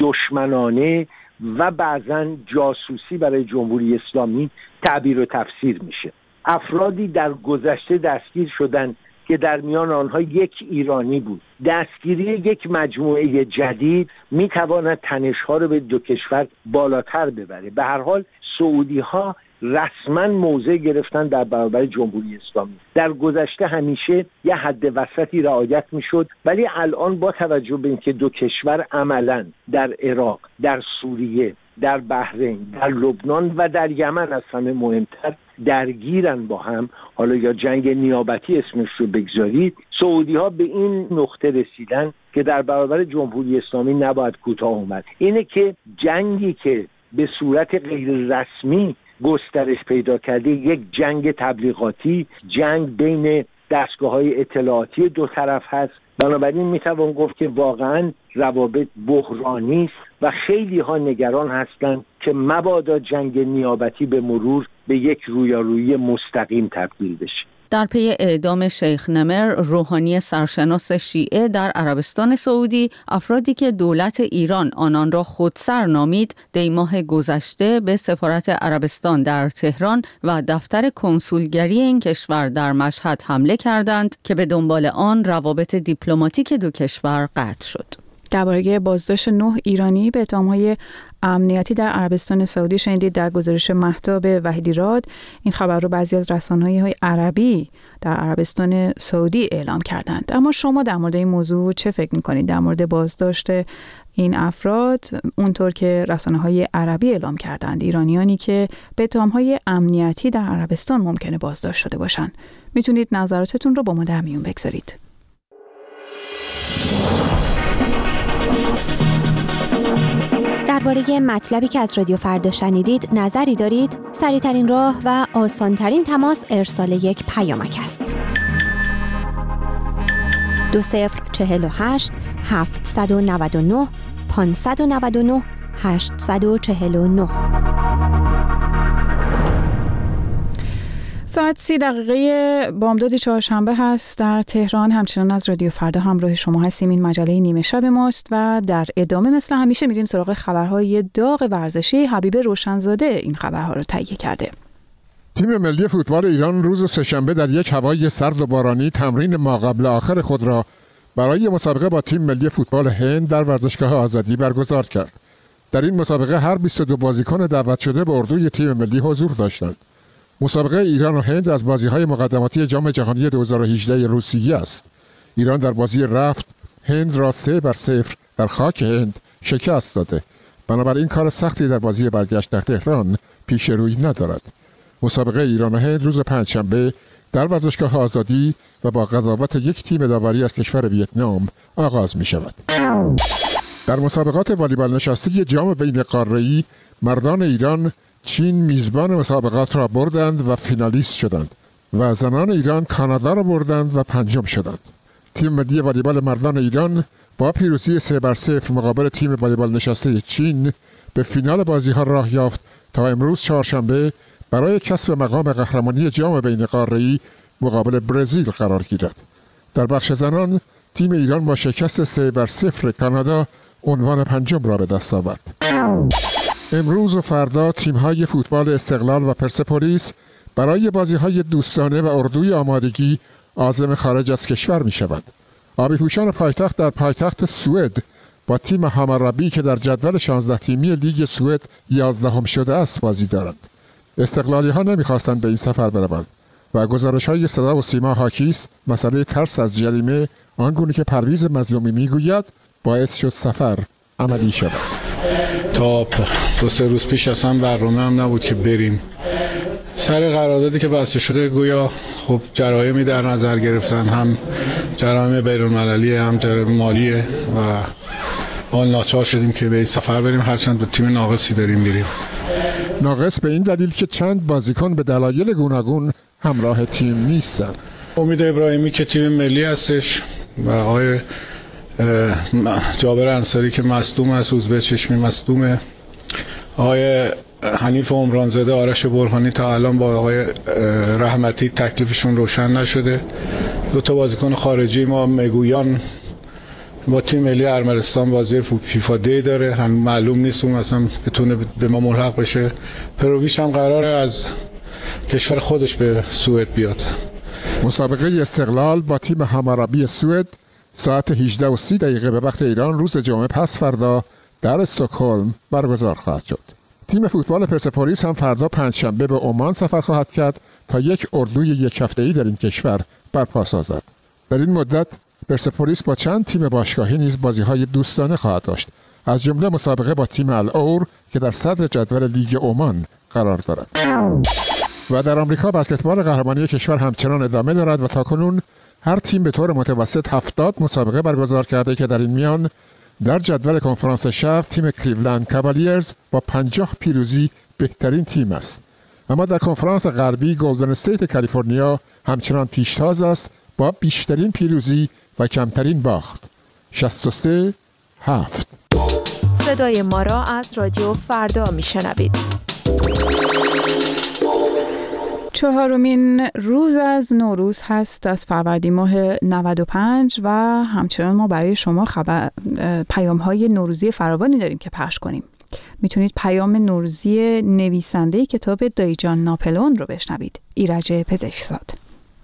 Speaker 18: دشمنانه و بعضاً جاسوسی برای جمهوری اسلامی تعبیر و تفسیر میشه. افرادی در گذشته دستگیر شدند که در میان آنها یک ایرانی بود. دستگیری یک مجموعه جدید میتواند تنش‌ها رو به دو کشور بالاتر ببره. به هر حال سعودی‌ها رسما موضع گرفتن در برابر جمهوری اسلامی. در گذشته همیشه یه حد وسطی رعایت میشد، ولی الان با توجه به اینکه دو کشور عملاً در عراق، در سوریه، در بحرین، در لبنان و در یمن از همه مهمتر درگیرن با هم، حالا یا جنگ نیابتی اسمش رو بگذارید، سعودی ها به این نقطه رسیدن که در برابر جمهوری اسلامی نباید کوتاه اومد. اینه که جنگی که به صورت غیر رسمی گسترش پیدا کرده، یک جنگ تبلیغاتی، جنگ بین دستگاه‌های اطلاعاتی دو طرف هست. بنابراین میتوان گفت که واقعا روابط بحرانی است و خیلی ها نگران هستند که مبادا جنگ نیابتی به مرور به یک رویارویی مستقیم تبدیل بشه.
Speaker 17: در پی اعدام شیخ نمر، روحانی سرشناس شیعه در عربستان سعودی، افرادی که دولت ایران آنان را خودسر نامید، دیماه گذشته به سفارت عربستان در تهران و دفتر کنسولگری این کشور در مشهد حمله کردند که به دنبال آن روابط دیپلماتیک دو کشور قطع شد.
Speaker 1: درباره بازداشت 9 ایرانی به اتهام‌های امنیتی در عربستان سعودی شنیدید در گزارش مهتاب وحیدیراد. این خبر رو بعضی از رسانه‌های عربی در عربستان سعودی اعلام کردند. اما شما در مورد این موضوع چه فکر می‌کنید؟ در مورد بازداشت این افراد اونطور که رسانه‌های عربی اعلام کردند، ایرانیانی که به اتهام‌های امنیتی در عربستان ممکنه بازداشت شده باشند. میتونید نظراتتون رو با ما در میون بگذارید.
Speaker 19: درباره مطلبی که از رادیو فردا شنیدید نظری دارید؟ سریع‌ترین راه و آسان‌ترین تماس ارسال یک پیامک است. 2048 799 599 849.
Speaker 1: ساعت 30 بامداد چهارشنبه هست در تهران. همچنان از رادیو فردا همراه شما هستیم. این مجله نیمه شب ماست و در ادامه مثل همیشه میریم سراغ خبرهای داغ ورزشی. حبیب روشنزاده این خبرها رو تهیه کرده.
Speaker 20: تیم ملی فوتبال ایران روز سه‌شنبه در یک هوای سرد و بارانی تمرین ماقبل آخر خود را برای مسابقه با تیم ملی فوتبال هند در ورزشگاه آزادی برگزار کرد. در این مسابقه هر 22 بازیکن دعوت شده به اردوی تیم ملی حضور داشتند. مسابقه ایران و هند از بازی‌های مقدماتی جام جهانی 2018 روسیه است. ایران در بازی رفت هند را 3-0 در خاک هند شکست داده. بنابراین کار سختی در بازی برگشت در تهران پیش روی ندارد. مسابقه ایران و هند روز پنجشنبه در ورزشگاه آزادی و با قضاوت یک تیم داوری از کشور ویتنام آغاز می شود. در مسابقات والیبال نشسته جام بین قاره‌ای مردان ایران چین میزبان مسابقات را بردند و فینالیست شدند و زنان ایران کانادا را بردند و پنجم شدند. تیم ملی والیبال مردان ایران با پیروزی 3-0 مقابل تیم والیبال نشسته چین به فینال بازی‌ها راه یافت تا امروز چهارشنبه برای کسب مقام قهرمانی جام بین قاره‌ای مقابل برزیل قرار گیرد. در بخش زنان تیم ایران با شکست 3-0 کانادا عنوان پنجم را به دست آورد. امروز و فردا تیم‌های فوتبال استقلال و پرسپولیس برای بازی‌های دوستانه و اردوی آمادگی عازم خارج از کشور می‌شوند. آبی‌پوشان پایتخت در پایتخت سوئد با تیم هاماربی که در جدول 16 تیمی لیگ سوئد 11 شده است بازی دارند. استقلالی‌ها نمی‌خواستند به این سفر بروند و گزارش‌های صدا و سیما حاکی است مسئله ترس از جریمه آنگونه که پرویز مظلومی می‌گوید باعث شد سفر عملی شود.
Speaker 21: تا 2-3 روز پیش اصلا برنامه هم نبود که بریم. سر قراردادی که بسته شده گویا خب جرایمی در نظر گرفتن، هم جرایم بین‌المللی هم جرایم مالیه و ما ناچار شدیم که به این سفر بریم، هرچند به تیم ناقصی داریم میریم.
Speaker 20: ناقص به این دلیل که چند بازیکن به دلایل گوناگون همراه تیم نیستند.
Speaker 21: امید ابراهیمی که تیم ملی هستش و آقای جابر انصاری که مصدوم است، ازبه چشمی مصدومه، آقای حنیف عمرانزاده، آرش برهانی تا الان با آقای رحمتی تکلیفشون روشن نشده. 2 بازیکن خارجی ما مگویان با تیم ملی ارمنستان بازی فیفا دی داره، هم معلوم نیست اون اصلا بتونه به ما ملحق بشه. پرویش هم قراره از کشور خودش به سوئد بیاد.
Speaker 20: مسابقه استقلال با تیم هاماربی سوئد ساعت 18:30 به وقت ایران روز جمعه پس فردا در استکهلم برگزار خواهد شد. تیم فوتبال پرسپولیس هم فردا پنجشنبه به عمان سفر خواهد کرد تا یک اردوی یک هفته‌ای در این کشور برپا سازد. در این مدت پرسپولیس با چند تیم باشگاهی نیز بازی‌های دوستانه خواهد داشت. از جمله مسابقه با تیم الاور که در صدر جدول لیگ عمان قرار دارد. و در آمریکا بسکتبال قهرمانی کشور همچنان ادامه دارد و تاکنون هر تیم به طور متوسط 70 مسابقه برگزار کرده که در این میان در جدول کنفرانس شرق تیم کلیولند کاوالیرز با 50 پیروزی بهترین تیم است. اما در کنفرانس غربی گلدن استیت کالیفرنیا همچنان پیشتاز است با بیشترین پیروزی و کمترین باخت. 63-7.
Speaker 6: صدای ما را از رادیو فردا میشنوید.
Speaker 1: 4مین روز از نوروز هست از فروردین ماه 95 و همچنان ما برای شما پیام‌های نوروزی فراوانی داریم که پخش کنیم. میتونید پیام نوروزی نویسنده کتاب دایی جان ناپلئون رو بشنوید، ایرج پزشکزاد.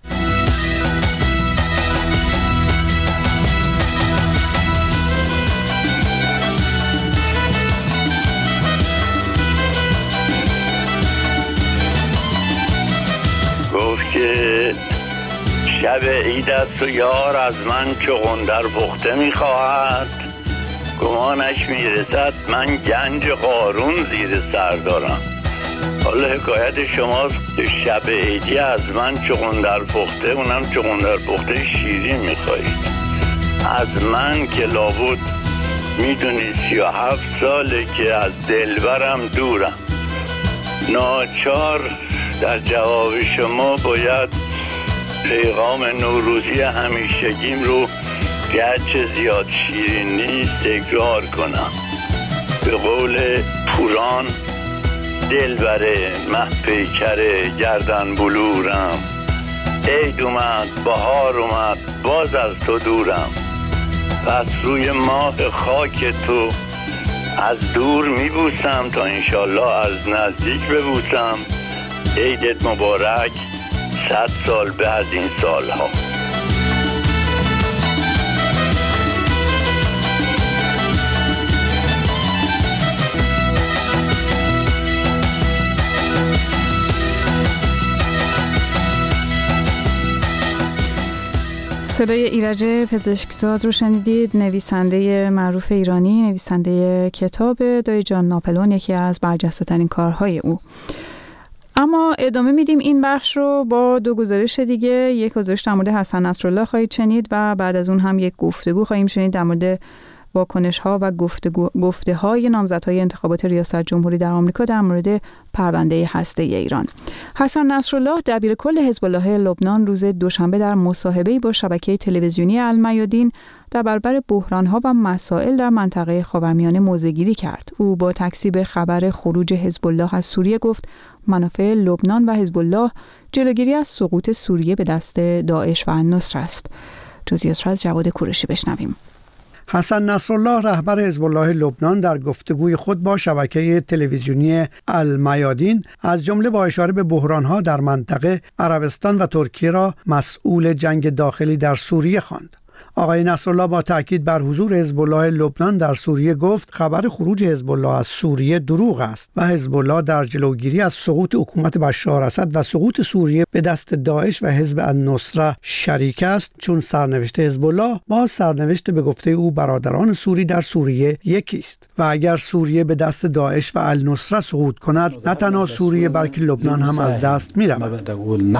Speaker 22: گفت که شب عید است و یار از من چو قندر پخته میخواهد، گمانش میرسد من گنج قارون زیر سر دارم. حالا حکایت شماست که شب عیدی از من چو قندر پخته، اونم چو قندر پخته شیرین میخواهید. از من که لابد میدونی 37 ساله که از دلبرم دورم. ناچار در جواب شما باید پیغام نوروزی همیشگیم رو گرچه زیاد شیرین نیست تکرار کنم. به قول پوران دلبره مه پیکره گردن بلورم، عید اومد بهار اومد باز از تو دورم. پس روی ماه خاک تو از دور میبوسم تا انشالله از نزدیک ببوسم. عیدت مبارک، 100 سال به از این سالها.
Speaker 1: صدای ایرج پزشکزاد رو شنیدید، نویسنده معروف ایرانی، نویسنده کتاب دایی جان ناپلئون، یکی از برجسته ترین کارهای او. اما ادامه میدیم این بخش رو با دو گزارش دیگه. یک گزارش در مورد حسن نصرالله خواهید شنید و بعد از اون هم یک گفتگو خواهیم شنید در مورد واکنش‌ها و گفته‌های نامزدهای انتخابات ریاست جمهوری در آمریکا در مورد پرونده هسته‌ای ایران. حسن نصرالله دبیرکل حزب الله لبنان روز دوشنبه در مصاحبه‌ای با شبکه تلویزیونی المیادین در برابر بحران‌ها و مسائل در منطقه خاورمیانه موضع‌گیری کرد. او با تکذیب خبر خروج حزب الله از سوریه گفت منافع لبنان و حزب الله جلوگیری از سقوط سوریه به دست داعش و النصر است. جزئیات را از جواد کوروشی بشنویم.
Speaker 8: حسن نصرالله رهبر حزب الله لبنان در گفتگوی خود با شبکه تلویزیونی المیادین از جمله با اشاره به بحران‌ها در منطقه عربستان و ترکیه را مسئول جنگ داخلی در سوریه خواند. آقای نصرالله با تاکید بر حضور حزب الله لبنان در سوریه گفت خبر خروج حزب الله از سوریه دروغ است و حزب الله در جلوگیری از سقوط حکومت بشار اسد و سقوط سوریه به دست داعش و حزب النصره شریک است، چون سرنوشت حزب الله با سرنوشت به گفته او برادران سوری در سوریه یکی است و اگر سوریه به دست داعش و النصره سقوط کند نه تنها سوریه بلکه لبنان هم از دست می‌رود.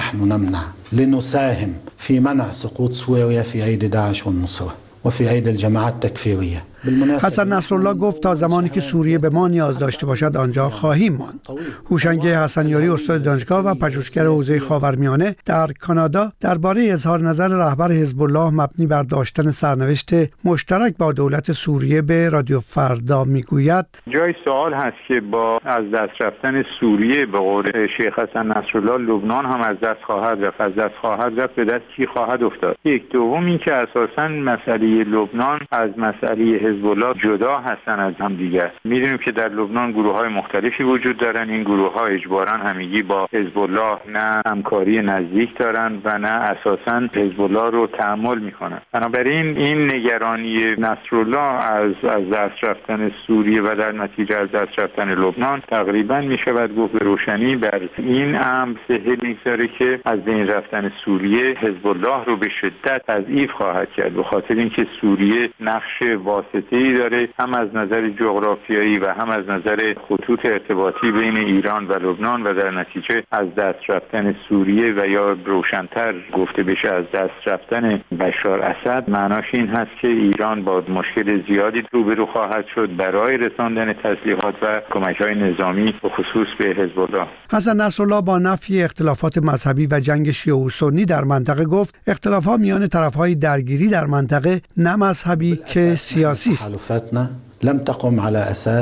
Speaker 23: لنساهم في منع سقوط سوريا في أيدي داعش والنصرة وفي أيدي الجماعات التكفيرية.
Speaker 8: حسن نصرالله گفت تا زمانی که سوریه به ما نیاز داشته باشد آنجا خواهیم ماند. هوشنگ حسنیاری استاد دانشگاه و پژوهشگر حوزه خاورمیانه در کانادا درباره اظهار نظر رهبر حزب الله مبنی بر داشتن سرنوشت مشترک با دولت سوریه به رادیو فردا میگوید
Speaker 24: جای سوال هست که با از دست رفتن سوریه به قول شیخ حسن نصرالله لبنان هم از دست خواهد رفت. از دست خواهد رفت به دست کی خواهد افتاد؟ یک دوم این که اساساً مسئله لبنان از مسئله حزب الله جدا هستن از هم دیگر. میدونیم که در لبنان گروه‌های مختلفی وجود دارن. این گروه‌ها اجباراً همگی با حزب الله نه همکاری نزدیک دارن و نه اساساً حزب الله رو تحمل میکنن. بنابراین این نگرانی نصرالله از دست رفتن سوریه و در نتیجه از دست رفتن لبنان تقریباً میشود گفت به روشنی بر این امر سهل میگذاره که از بین رفتن سوریه حزب الله رو به شدت تضعیف خواهد کرد، به خاطر اینکه سوریه نقش واسطه واسطه‌ای داره، هم از نظر جغرافیایی و هم از نظر خطوط ارتباطی بین ایران و لبنان و در نتیجه از دست رفتن سوریه و یا روشن‌تر گفته بشه از دست رفتن بشار اسد، معناش این هست که ایران با مشکل زیادی روبرو خواهد شد برای رساندن تسلیحات و کمک‌های نظامی به خصوص به حزب الله.
Speaker 8: حسن نصرالله با نفی اختلافات مذهبی و جنگ شیعه و سنی در منطقه گفت اختلافات میان طرف‌های درگیری در منطقه نه مذهبی که سیاسی است.
Speaker 23: لم تقم على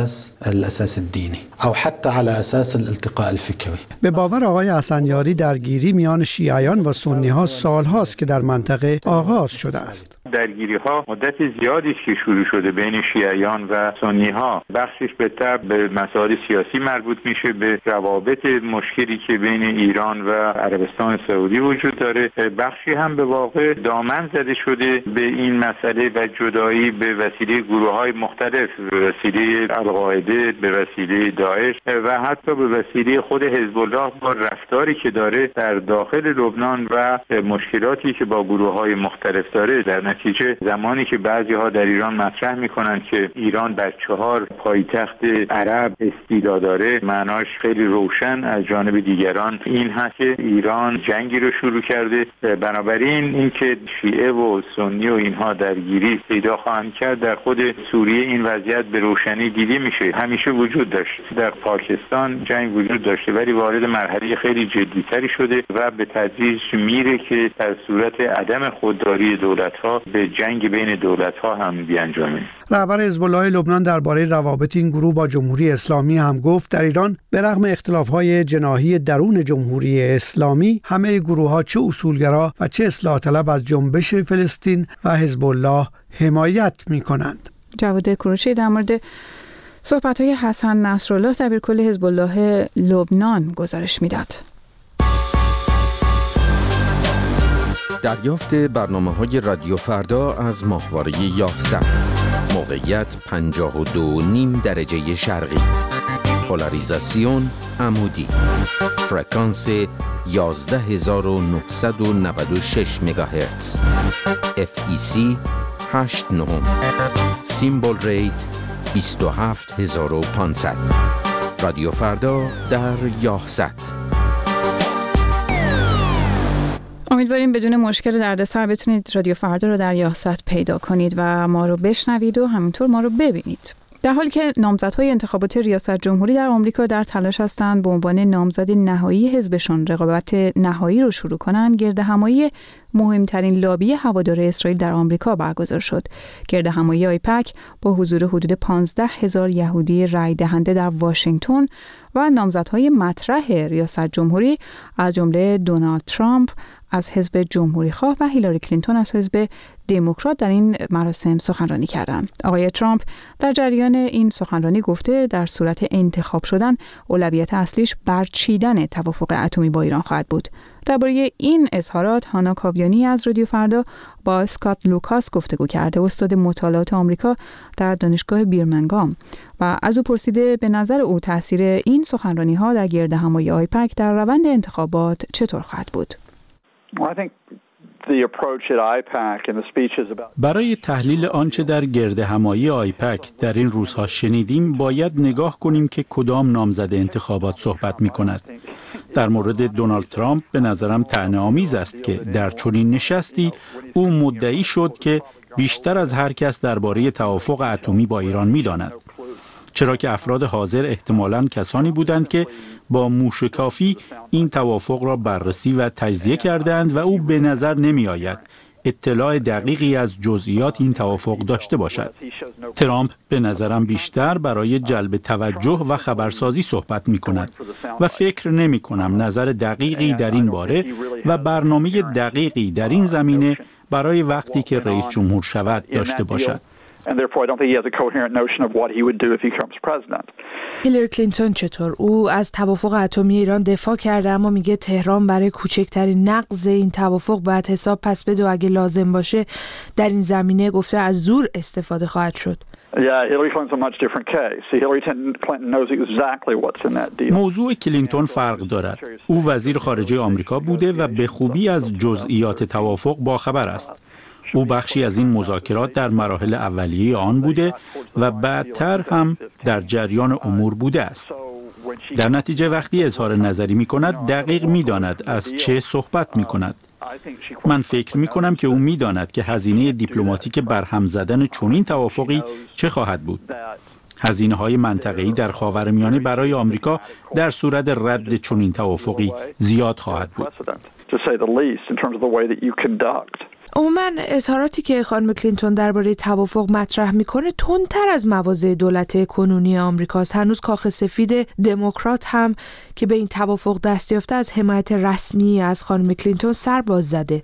Speaker 23: الأساس الديني أو حتى على أساس الالتقاء الفكري.
Speaker 8: به باور آقای حسنیاری درگیری میان شیعیان و سنی ها سال هاست که در منطقه آغاز شده است.
Speaker 24: درگیری ها مدت زیادی که شروع شده بین شیعیان و سنی ها، بخشش به طب به مسائل سیاسی مربوط میشه، به روابط مشکلی که بین ایران و عربستان سعودی وجود داره، بخشی هم به واقع دامن زده شده به این مسئله و جدایی به وسیله گروه‌های مختلف، به وسیله القاعده، به وسیله داعش و حتی به وسیله خود حزب الله با رفتاری که داره در داخل لبنان و مشکلاتی که با گروه‌های مختلف داره. در نتیجه زمانی که بعضی‌ها در ایران مطرح می‌کنند که ایران بر 4 پایتخت عرب استیلا داره، معناش خیلی روشن از جانب دیگران این هست که ایران جنگی رو شروع کرده. بنابراین اینکه شیعه و سنی و اینها درگیری پیدا خواهند کرد در خود سوریه، این وضعیت به روشنی دیده میشه. همیشه وجود داشت، در پاکستان جنگ وجود داشته ولی وارد مرحله خیلی جدی‌تری شده و به تدریج میره که در صورت عدم خودداری دولت‌ها به جنگ بین دولت‌ها هم بیانجامه.
Speaker 8: رهبر حزب الله لبنان درباره روابط این گروه با جمهوری اسلامی هم گفت در ایران به رغم اختلاف‌های جناحی درون جمهوری اسلامی، همه گروه‌ها چه اصولگرا و چه اصلاح طلب از جنبش فلسطین و حزب الله حمایت می‌کنند.
Speaker 1: جواد کوروشی در مورد صحبت‌های حسن نصرالله دبیرکل حزب الله لبنان گزارش می‌داد.
Speaker 5: دریافت برنامه‌های رادیو فردا از ماهواره یاهصد. موقعیت 52.5 درجه شرقی. پولاریزاسیون عمودی. فرکانس 11996 مگاهرتز. FEC 89. سیمبل ریت 27500. رادیو فردا در یاهصد.
Speaker 1: امیدواریم بدون مشکل دردسر بتونید رادیو فردا رو در یاهصد پیدا کنید و ما رو بشنوید و همینطور ما رو ببینید. در حالی که نامزدهای انتخابات ریاست جمهوری در آمریکا در تلاش هستند به عنوان نامزد نهایی حزبشون رقابت نهایی رو شروع کنند، گردهمایی مهمترین لابی هوادار اسرائیل در آمریکا برگزار شد. گردهمایی آیپک با حضور حدود 15,000 یهودی رای دهنده در واشنگتن و نامزدهای مطرح ریاست جمهوری از جمله دونالد ترامپ از حزب جمهوری خواه و هیلاری کلینتون از حزب دموکرات در این مراسم سخنرانی کردند. آقای ترامپ در جریان این سخنرانی گفته در صورت انتخاب شدن اولویت اصلیش برچیدن توافق اتمی با ایران خواهد بود. درباره این اظهارات هانا کاویانی از رادیو فردا با اسکات لوکاس گفتگو کرده، استاد مطالعات آمریکا در دانشگاه بیرمنگام، و از او پرسیده به نظر او تاثیر این سخنرانی‌ها در گردهمایی آیپک در روند انتخابات چطور خواهد بود.
Speaker 7: برای تحلیل آنچه در گردهمایی آیپک در این روزها شنیدیم، باید نگاه کنیم که کدام نامزد انتخابات صحبت می کند. در مورد دونالد ترامپ به نظرم طعنه‌آمیز است که در چنین نشستی او مدعی شد که بیشتر از هر کس درباره توافق اتمی با ایران می داند. چرا که افراد حاضر احتمالاً کسانی بودند که با موشکافی این توافق را بررسی و تجزیه کردند و او به نظر نمی آید اطلاع دقیقی از جزئیات این توافق داشته باشد. ترامپ به نظرم بیشتر برای جلب توجه و خبرسازی صحبت می کند و فکر نمی کنم نظر دقیقی در این باره و برنامه دقیقی در این زمینه برای وقتی که رئیس جمهور شود داشته باشد.
Speaker 9: هیلاری کلینتون چطور؟ او از توافق اتمی ایران دفاع کرده اما میگه تهران برای کوچکترین نقض این توافق باید حساب پس بده و اگه لازم باشه در این زمینه گفته از زور استفاده خواهد شد.
Speaker 7: موضوع کلینتون فرق دارد. او وزیر خارجه آمریکا بوده و به خوبی از جزئیات توافق باخبر است. او بخشی از این مذاکرات در مراحل اولیه آن بوده و بعدتر هم در جریان امور بوده است. در نتیجه وقتی اظهار نظری می کند دقیق می داند از چه صحبت می کند. من فکر می کنم که او می داند که هزینه دیپلماتیک برهم زدن چنین توافقی چه خواهد بود. هزینه‌های منطقه‌ای در خاورمیانه برای آمریکا در صورت رد چنین توافقی زیاد خواهد بود.
Speaker 9: عموماً اظهاراتی که خانم کلینتون درباره توافق مطرح میکنه تندتر از مواضع دولت کنونی آمریکاست. هنوز کاخ سفید دموکرات هم که به این توافق دست یافته از حمایت رسمی از خانم کلینتون سر باز زده.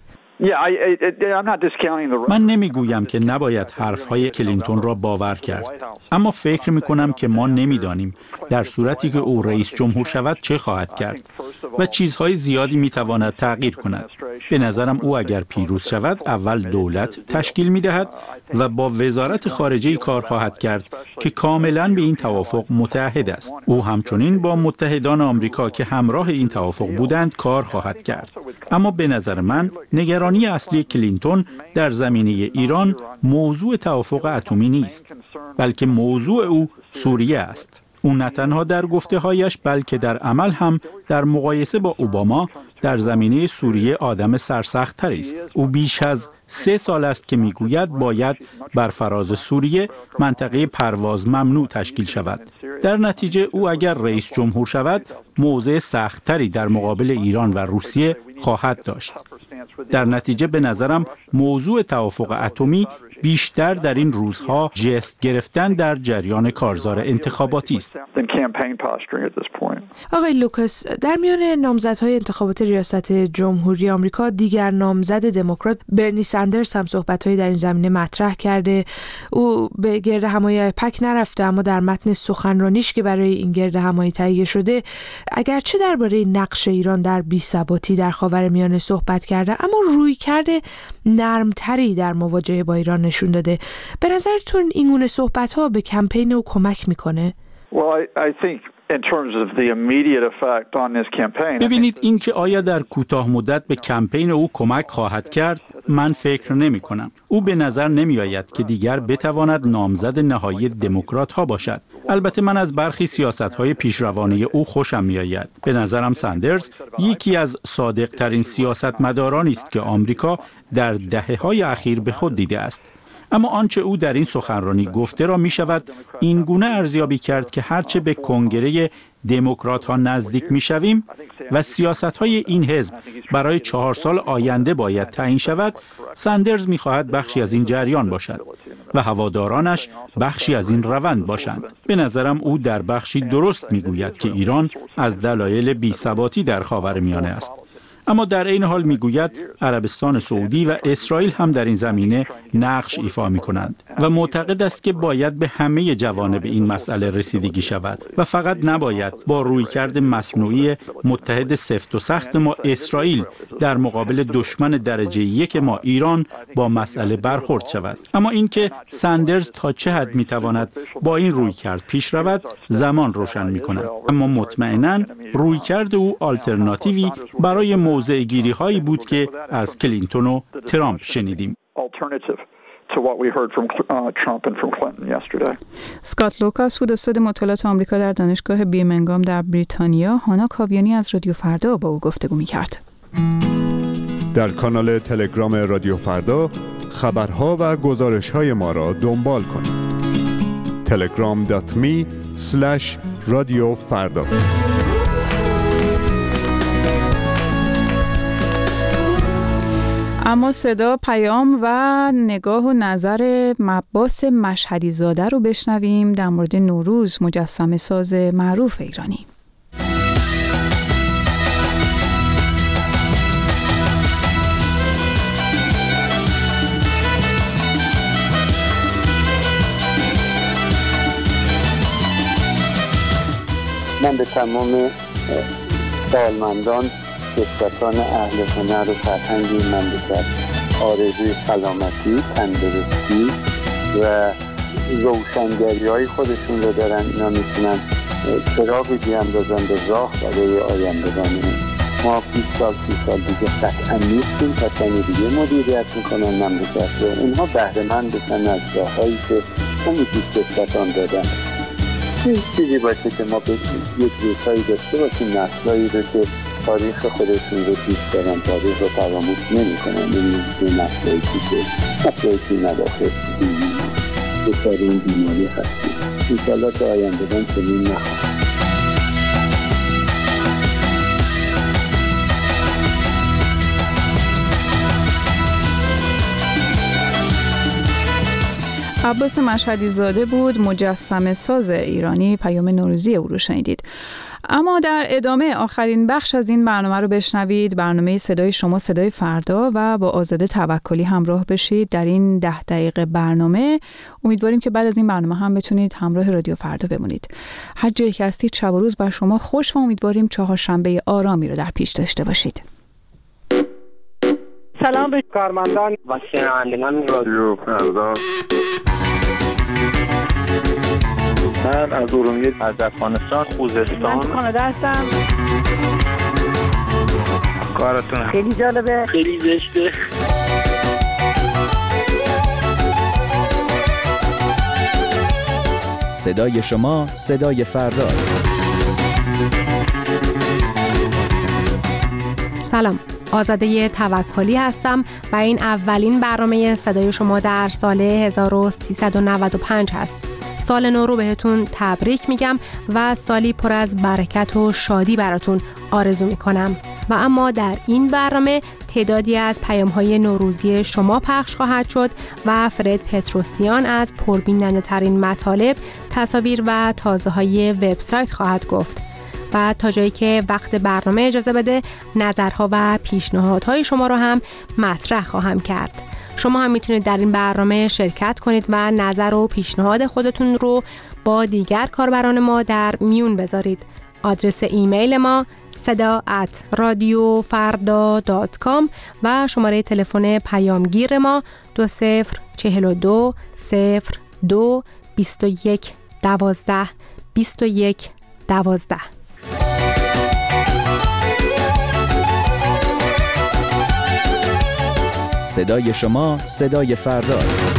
Speaker 7: من نمیگویم که نباید حرفهای کلینتون را باور کرد، اما فکر میکنم که ما نمیدانیم در صورتی که او رئیس جمهور شود چه خواهد کرد و چیزهای زیادی میتواند تغییر کند. به نظرم او اگر پیروز شود اول دولت تشکیل میدهد و با وزارت خارجه کار خواهد کرد که کاملا به این توافق متحد است. او همچنین با متحدان آمریکا که همراه این توافق بودند کار خواهد کرد. اما به نظر من نگرانی اصلی کلینتون در زمینه ایران موضوع توافق اتمی نیست، بلکه موضوع او سوریه است. او نه تنها در گفته‌هایش بلکه در عمل هم در مقایسه با اوباما در زمینه سوریه آدم سرسخت‌تری است. او بیش از 3 سال است که میگوید باید بر فراز سوریه منطقه پرواز ممنوع تشکیل شود. در نتیجه او اگر رئیس جمهور شود موضع سخت‌تری در مقابل ایران و روسیه خواهد داشت. در نتیجه به نظرم موضوع توافق اتمی بیشتر در این روزها جست گرفتن در جریان کارزار انتخاباتی است.
Speaker 9: آقای لوکاس، در میان نامزدهای انتخابات ریاست جمهوری آمریکا دیگر نامزد دموکرات برنی سندرز هم صحبت‌هایی در این زمینه مطرح کرده. او به گرد همایی آیپک نرفته، اما در متن سخنرانیش که برای این گرد همایی تهیه شده اگرچه درباره نقش ایران در بی‌ثباتی در خاورمیانه صحبت کرده، اما رویکرد نرمتری در مواجهه با ایران نشون داده. به نظرتون این گونه صحبت‌ها به کمپین او کمک میکنه؟
Speaker 7: ببینید این که آیا در کوتاه مدت به کمپین او کمک خواهد کرد من فکر نمی کنم. او به نظر نمی آید که دیگر بتواند نامزد نهایی دموکرات ها باشد. البته من از برخی سیاست های پیشروانه او خوشم می آید. به نظرم سندرز یکی از صادق ترین سیاستمدارانی است که آمریکا در دهه‌های اخیر به خود دیده است. اما آنچه او در این سخنرانی گفته را می شود این گونه ارزیابی کرد که هرچه به کنگره دموکرات ها نزدیک می شویم و سیاست های این حزب برای 4 سال آینده باید تعیین شود، سندرز می خواهد بخشی از این جریان باشد و هوادارانش بخشی از این روند باشند. به نظرم او در بخشی درست می گوید که ایران از دلایل بی‌ثباتی در خاورمیانه است. اما در این حال میگوید عربستان سعودی و اسرائیل هم در این زمینه نقش ایفا می‌کنند و معتقد است که باید به همه جوانب این مسئله رسیدگی شود و فقط نباید با رویکرد مصنوعی متحد سفت و سخت ما اسرائیل در مقابل دشمن درجه 1 ما ایران با مسئله برخورد شود. اما اینکه سندرز تا چه حد می‌تواند با این رویکرد پیش رود زمان روشن می‌کند. اما مطمئناً رویکرد او آلترناتیوی برای موضع گیری هایی بود که از کلینتون و ترامپ شنیدیم.
Speaker 1: اسکات لوکاس بود، استاد مطالعات آمریکا در دانشگاه بیرمنگام در بریتانیا. هانا کاویانی از رادیو فردا با او گفتگو می‌کرد.
Speaker 3: در کانال تلگرام رادیو فردا خبرها و گزارش‌های ما را دنبال کنید. telegram.me/radiofarda
Speaker 1: اما صدا، پیام و نگاه و نظر عباس مشهدی زاده رو بشنویم در مورد نوروز، مجسمه ساز معروف ایرانی.
Speaker 13: من به تمام سالمندان، کسبتان اهل هنر و فرهنگ این مملکت آرزوی سلامتی، تندرستی و روشنگری های خودشون رو دارن. اینا میتونن چراغی بیاندازن به راه برای آیندگان
Speaker 10: ما 20 سال 30 سال دیگه قطعا نیستیم، کسانی دیگه مدیریت میکنن مملکت رو، اونها بهره مند بشن از راههایی که امیدی کشفتان دادن. این چیزی باشه که ما به یک روزهایی داشته باشیم، نسلایی رو که تاریخ خودشون رو دوست دارن، تاریخ رو فراموش نمی کنن. این نسلایی که نداخل دچار این بیماری هستیم. انشالله که آیندگان چنین نخواهد.
Speaker 1: عباس مشهدی زاده بود، مجسمه ساز ایرانی. پیام نوروزی او رو شنیدید. اما در ادامه آخرین بخش از این برنامه رو بشنوید، برنامه صدای شما صدای فردا، و با آزاده توکلی همراه بشید در این 10 دقیقه برنامه. امیدواریم که بعد از این برنامه هم بتونید همراه رادیو فردا بمونید. هر جایی که هستید شب و روز بر شما خوش و امیدواریم چهارشنبه آرامی رو در پیش داشته باشید.
Speaker 11: سلام به کارمندان و شنوندگان رادیو فردا.
Speaker 15: من از ارومیه، از افغانستان، خوزستان،
Speaker 11: من کانادا هستم.
Speaker 15: کارتون
Speaker 11: خیلی جالبه،
Speaker 15: خیلی زشته.
Speaker 5: صدای شما صدای فرداست.
Speaker 12: سلام، آزاده توکلی هستم و این اولین برنامه صدای شما در سال 1395 هست. سال نو رو بهتون تبریک میگم و سالی پر از برکت و شادی براتون آرزو میکنم. و اما در این برنامه تعدادی از پیام‌های نوروزی شما پخش خواهد شد و فرد پتروسیان از پربیننده ترین مطالب، تصاویر و تازه‌های وبسایت خواهد گفت. و تا جایی که وقت برنامه اجازه بده، نظرها و پیشنهادهای شما رو هم مطرح خواهم کرد. شما هم میتونید در این برنامه شرکت کنید و نظر و پیشنهاد خودتون رو با دیگر کاربران ما در میون بذارید. آدرس ایمیل ما sada@radiofarda.com و شماره تلفن پیامگیر ما 2042 02 21 12 21 12.
Speaker 5: صدای شما صدای فرداست.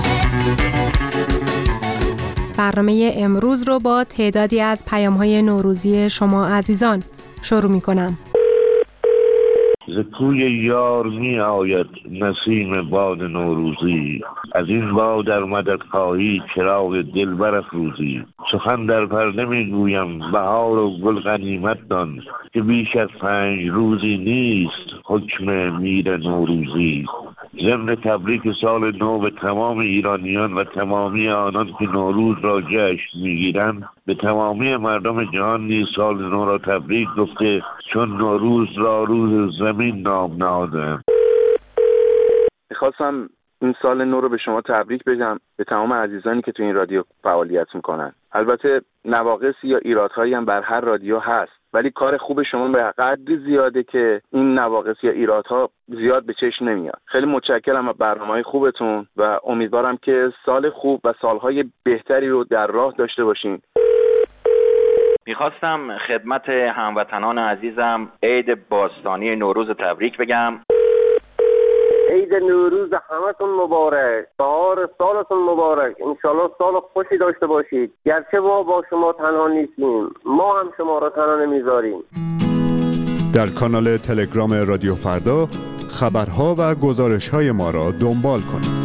Speaker 12: برنامه امروز رو با تعدادی از پیام‌های نوروزی شما عزیزان شروع می‌کنم.
Speaker 14: ز کوی یار می آید نسیم باد نوروزی، از این باد در مدد خواهی چراغ دل برافروزی. سخن در پرده می گویم بهار و گل غنیمت دان، که بیش از 5 روزی نیست حکم میر نوروزی. ضمن تبریک سال نو به تمام ایرانیان و تمامی آنان که نوروز را جشن میگیرند، به تمامی مردم جهان نیز سال نو را تبریک گفته، چون نوروز را روز زمین نام نهادند.
Speaker 25: میخواستم این سال نو رو به شما تبریک بگم، به تمام عزیزانی که تو این رادیو فعالیت میکنن. البته نواقصی یا ایرادهایی هم بر هر رادیو هست، ولی کار خوب شما به قدری زیاده که این نواقص یا ایرادها زیاد به چشم نمیاد. خیلی متشکرم از برنامه‌های خوبتون و امیدوارم که سال خوب و سالهای بهتری رو در راه داشته باشین.
Speaker 26: میخواستم خدمت هموطنان عزیزم عید باستانی نوروز تبریک بگم.
Speaker 11: عید نوروز همتون مبارک، بهار سالتون مبارک. انشالله سال خوشی داشته باشید. گرچه ما با شما تنها نیستیم، ما هم شما را تنها نمیذاریم.
Speaker 3: در کانال تلگرام رادیو فردا خبرها و گزارش‌های ما را دنبال کنید.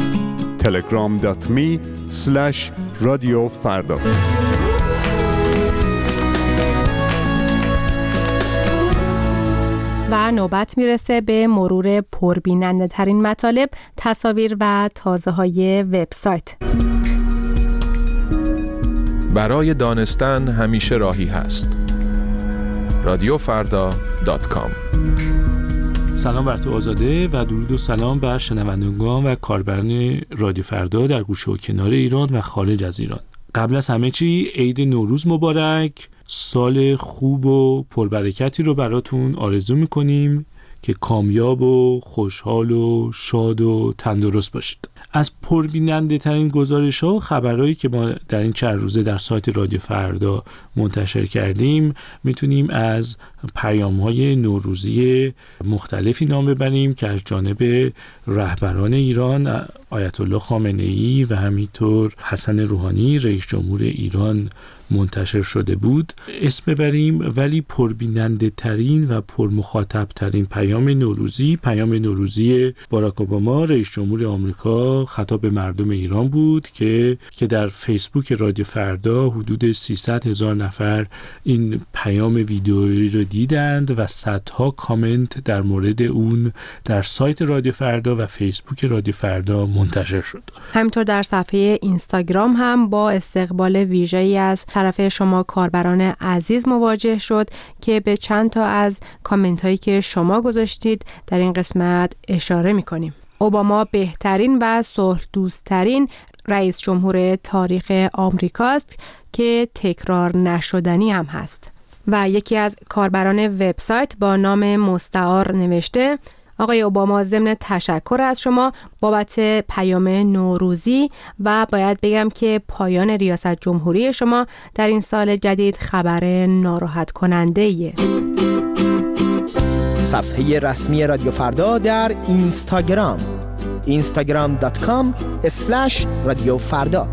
Speaker 3: telegram.me/radiofarda.
Speaker 12: و نوبت میرسه به مرور پربیننده ترین مطالب، تصاویر و تازه‌های وبسایت.
Speaker 27: برای دانستن همیشه راهی هست. radiofarda.com.
Speaker 28: سلام بر تو آزاده و درود و سلام بر شنوندگان و کاربران رادیو فردا در گوشه و کنار ایران و خارج از ایران. قبل از همه چی عید نوروز مبارک. سال خوب و پربرکتی رو براتون آرزو میکنیم که کامیاب و خوشحال و شاد و تندرست باشید. از پربیننده ترین گزارش ها و خبرهایی که ما در این چند روزه در سایت رادیو فردا منتشر کردیم میتونیم از پیام های نوروزی مختلفی نام ببریم که از جانب رهبران ایران آیت الله خامنه‌ای و همینطور حسن روحانی رئیس جمهور ایران منتشر شده بود اسم ببریم. ولی پربیننده ترین و پرمخاطب ترین پیام نوروزی باراک اوباما رئیس جمهور آمریکا خطاب به مردم ایران بود که در فیسبوک رادیو فردا حدود 300,000 نفر این پیام ویدئویی رو دیدند و صدها کامنت در مورد اون در سایت رادیو فردا و فیسبوک رادیو فردا منتشر شد.
Speaker 12: همینطور در صفحه اینستاگرام هم با استقبال ویژه‌ای از طرف شما کاربران عزیز مواجه شد که به چند تا از کامنت هایی که شما گذاشتید در این قسمت اشاره می‌کنیم. اوباما بهترین و صلح دوست‌ترین رئیس جمهور تاریخ آمریکاست که تکرار نشدنی هم هست. و یکی از کاربران وبسایت با نام مستعار نوشته: آقای اوباما، ضمن تشکر از شما بابت پیام نوروزی و باید بگم که پایان ریاست جمهوری شما در این سال جدید خبر ناراحت کننده ایه.
Speaker 2: صفحه رسمی رادیو فردا در اینستاگرام instagram.com/رادیو فردا.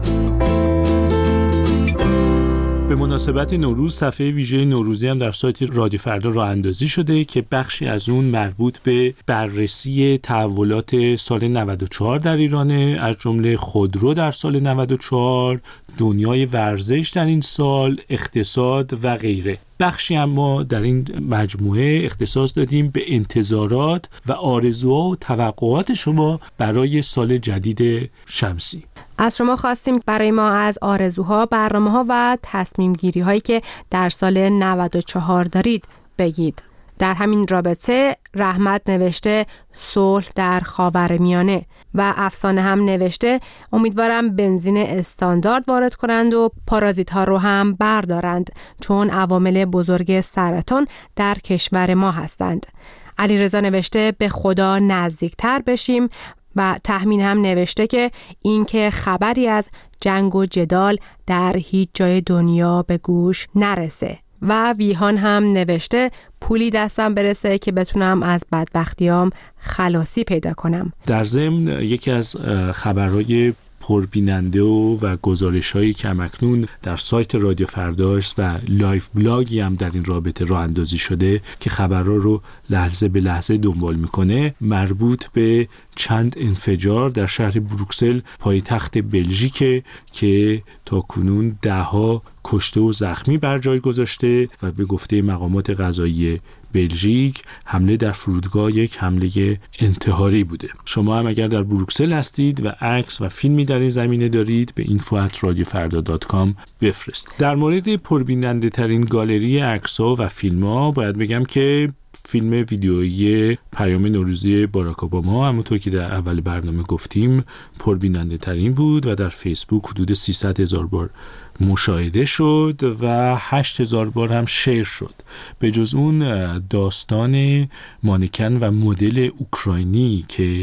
Speaker 28: به مناسبت نوروز صفحه ویژه نوروزی هم در سایت رادیو فردا راه اندازی شده که بخشی از اون مربوط به بررسی تحولات سال 94 در ایرانه، از جمله خودرو در سال 94، دنیای ورزش در این سال، اقتصاد و غیره. بخشی اما در این مجموعه اختصاص دادیم به انتظارات و آرزوها و توقعات شما برای سال جدید شمسی.
Speaker 12: از شما خواستیم برای ما از آرزوها، برنامه‌ها و تصمیم گیری هایی که در سال 94 دارید بگید. در همین رابطه رحمت نوشته صلح در خاورمیانه و افسانه هم نوشته امیدوارم بنزین استاندارد وارد کنند و پارازیت ها رو هم بردارند چون عوامل بزرگ سرطان در کشور ما هستند. علیرضا نوشته به خدا نزدیکتر بشیم و تحمین هم نوشته که این که خبری از جنگ و جدال در هیچ جای دنیا به گوش نرسه. و ویهان هم نوشته پولی دستم برسه که بتونم از بدبختیام خلاصی پیدا کنم.
Speaker 28: در ضمن یکی از خبرهای پربیننده و گزارش‌هایی که همکنون در سایت رادیو فرداست و لایف بلاگی هم در این رابطه راه اندازی شده که خبرها رو لحظه به لحظه دنبال میکنه، مربوط به چند انفجار در شهر بروکسل پایتخت بلژیک که تا کنون 10 کشته و زخمی بر جای گذاشته و به گفته مقامات قضایی بلژیک حمله در فرودگاه یک حمله انتحاری بوده. شما هم اگر در بروکسل هستید و عکس و فیلمی در این زمینه دارید به info@radiofarda.com بفرست. در مورد پربیننده ترین گالری عکس‌ها و فیلم‌ها باید بگم که فیلم ویدیویی پیام نوروزی باراک اوباما همونطور که در اول برنامه گفتیم پربیننده ترین بود و در فیسبوک حدود 300,000 بار مشاهده شد و 8,000 بار هم شیر شد. به جز اون داستان مانکن و مدل اوکراینی که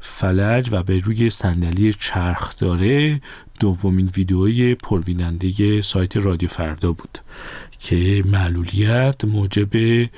Speaker 28: فلج و به روی صندلی چرخ داره دومین ویدئوی پربیننده سایت رادیو فردا بود که معلولیت موجب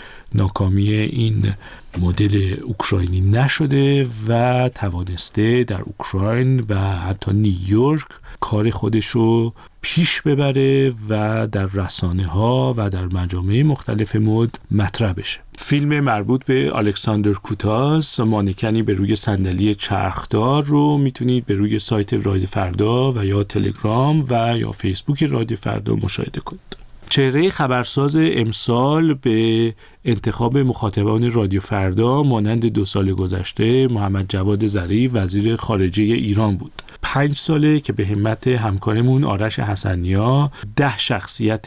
Speaker 28: ناکامی این مدل اوکراینی نشده و توانسته در اوکراین و حتی نیویورک کار خودشو پیش ببره و در رسانه‌ها و در مجامع مختلف مد مطرح بشه. فیلم مربوط به الکساندر کوتاس مانکنی به روی صندلی چرخدار رو میتونید به روی سایت رادیو فردا و یا تلگرام و یا فیسبوک رادیو فردا مشاهده کنید. چهره خبرساز امسال به انتخاب مخاطبان رادیو فردا مانند 2 سال گذشته محمد جواد ظریف وزیر خارجه ایران بود. 5 ساله که به همت همکارمون آرش حسنیا 10 شخصیت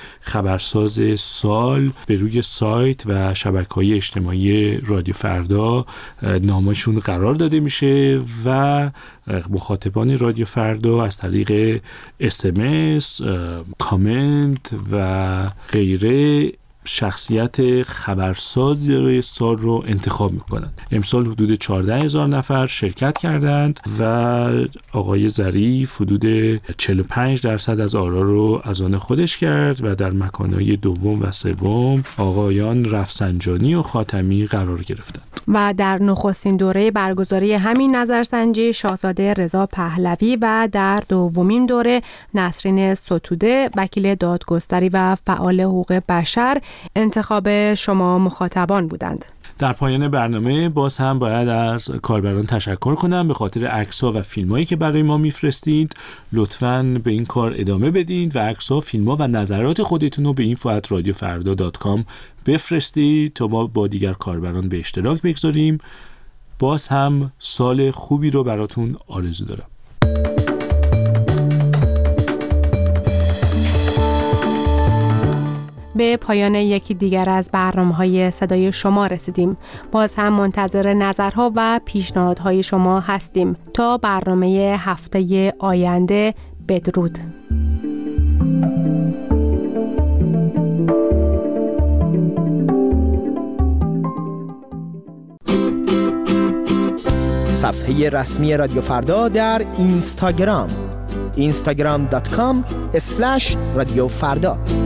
Speaker 28: خبرساز سال به روی سایت و شبکه‌های اجتماعی رادیو فردا نامشون قرار داده میشه و مخاطبان رادیو فردا از طریق SMS، کامنت و غیره شخصیت خبرسازی سال رو انتخاب میکنن. امسال حدود 14,000 نفر شرکت کردند و آقای ظریف حدود 45% از آرا رو از آن خودش کرد و در مکانهای دوم و سوم آقایان رفسنجانی و خاتمی قرار گرفتند.
Speaker 12: و در نخستین دوره برگزاری همین نظرسنجی شاهزاده رضا پهلوی و در دومین دوره نسرین ستوده وکیل دادگستری و فعال حقوق بشر انتخاب شما مخاطبان بودند.
Speaker 28: در پایان برنامه باز هم باید از کاربران تشکر کنم به خاطر عکس‌ها و فیلمایی که برای ما میفرستید. لطفاً به این کار ادامه بدید و عکس‌ها، فیلم‌ها و نظرات خودتون رو به info@radiofarda.com بفرستید تا ما با دیگر کاربران به اشتراک بگذاریم. باز هم سال خوبی رو براتون آرزو دارم.
Speaker 12: به پایان یکی دیگر از برنامه‌های صدای شما رسیدیم. باز هم منتظر نظرها و پیشنهادهای شما هستیم. تا برنامه هفته آینده، بدرود.
Speaker 2: صفحه رسمی رادیو فردا در اینستاگرام instagram.com/رادیو فردا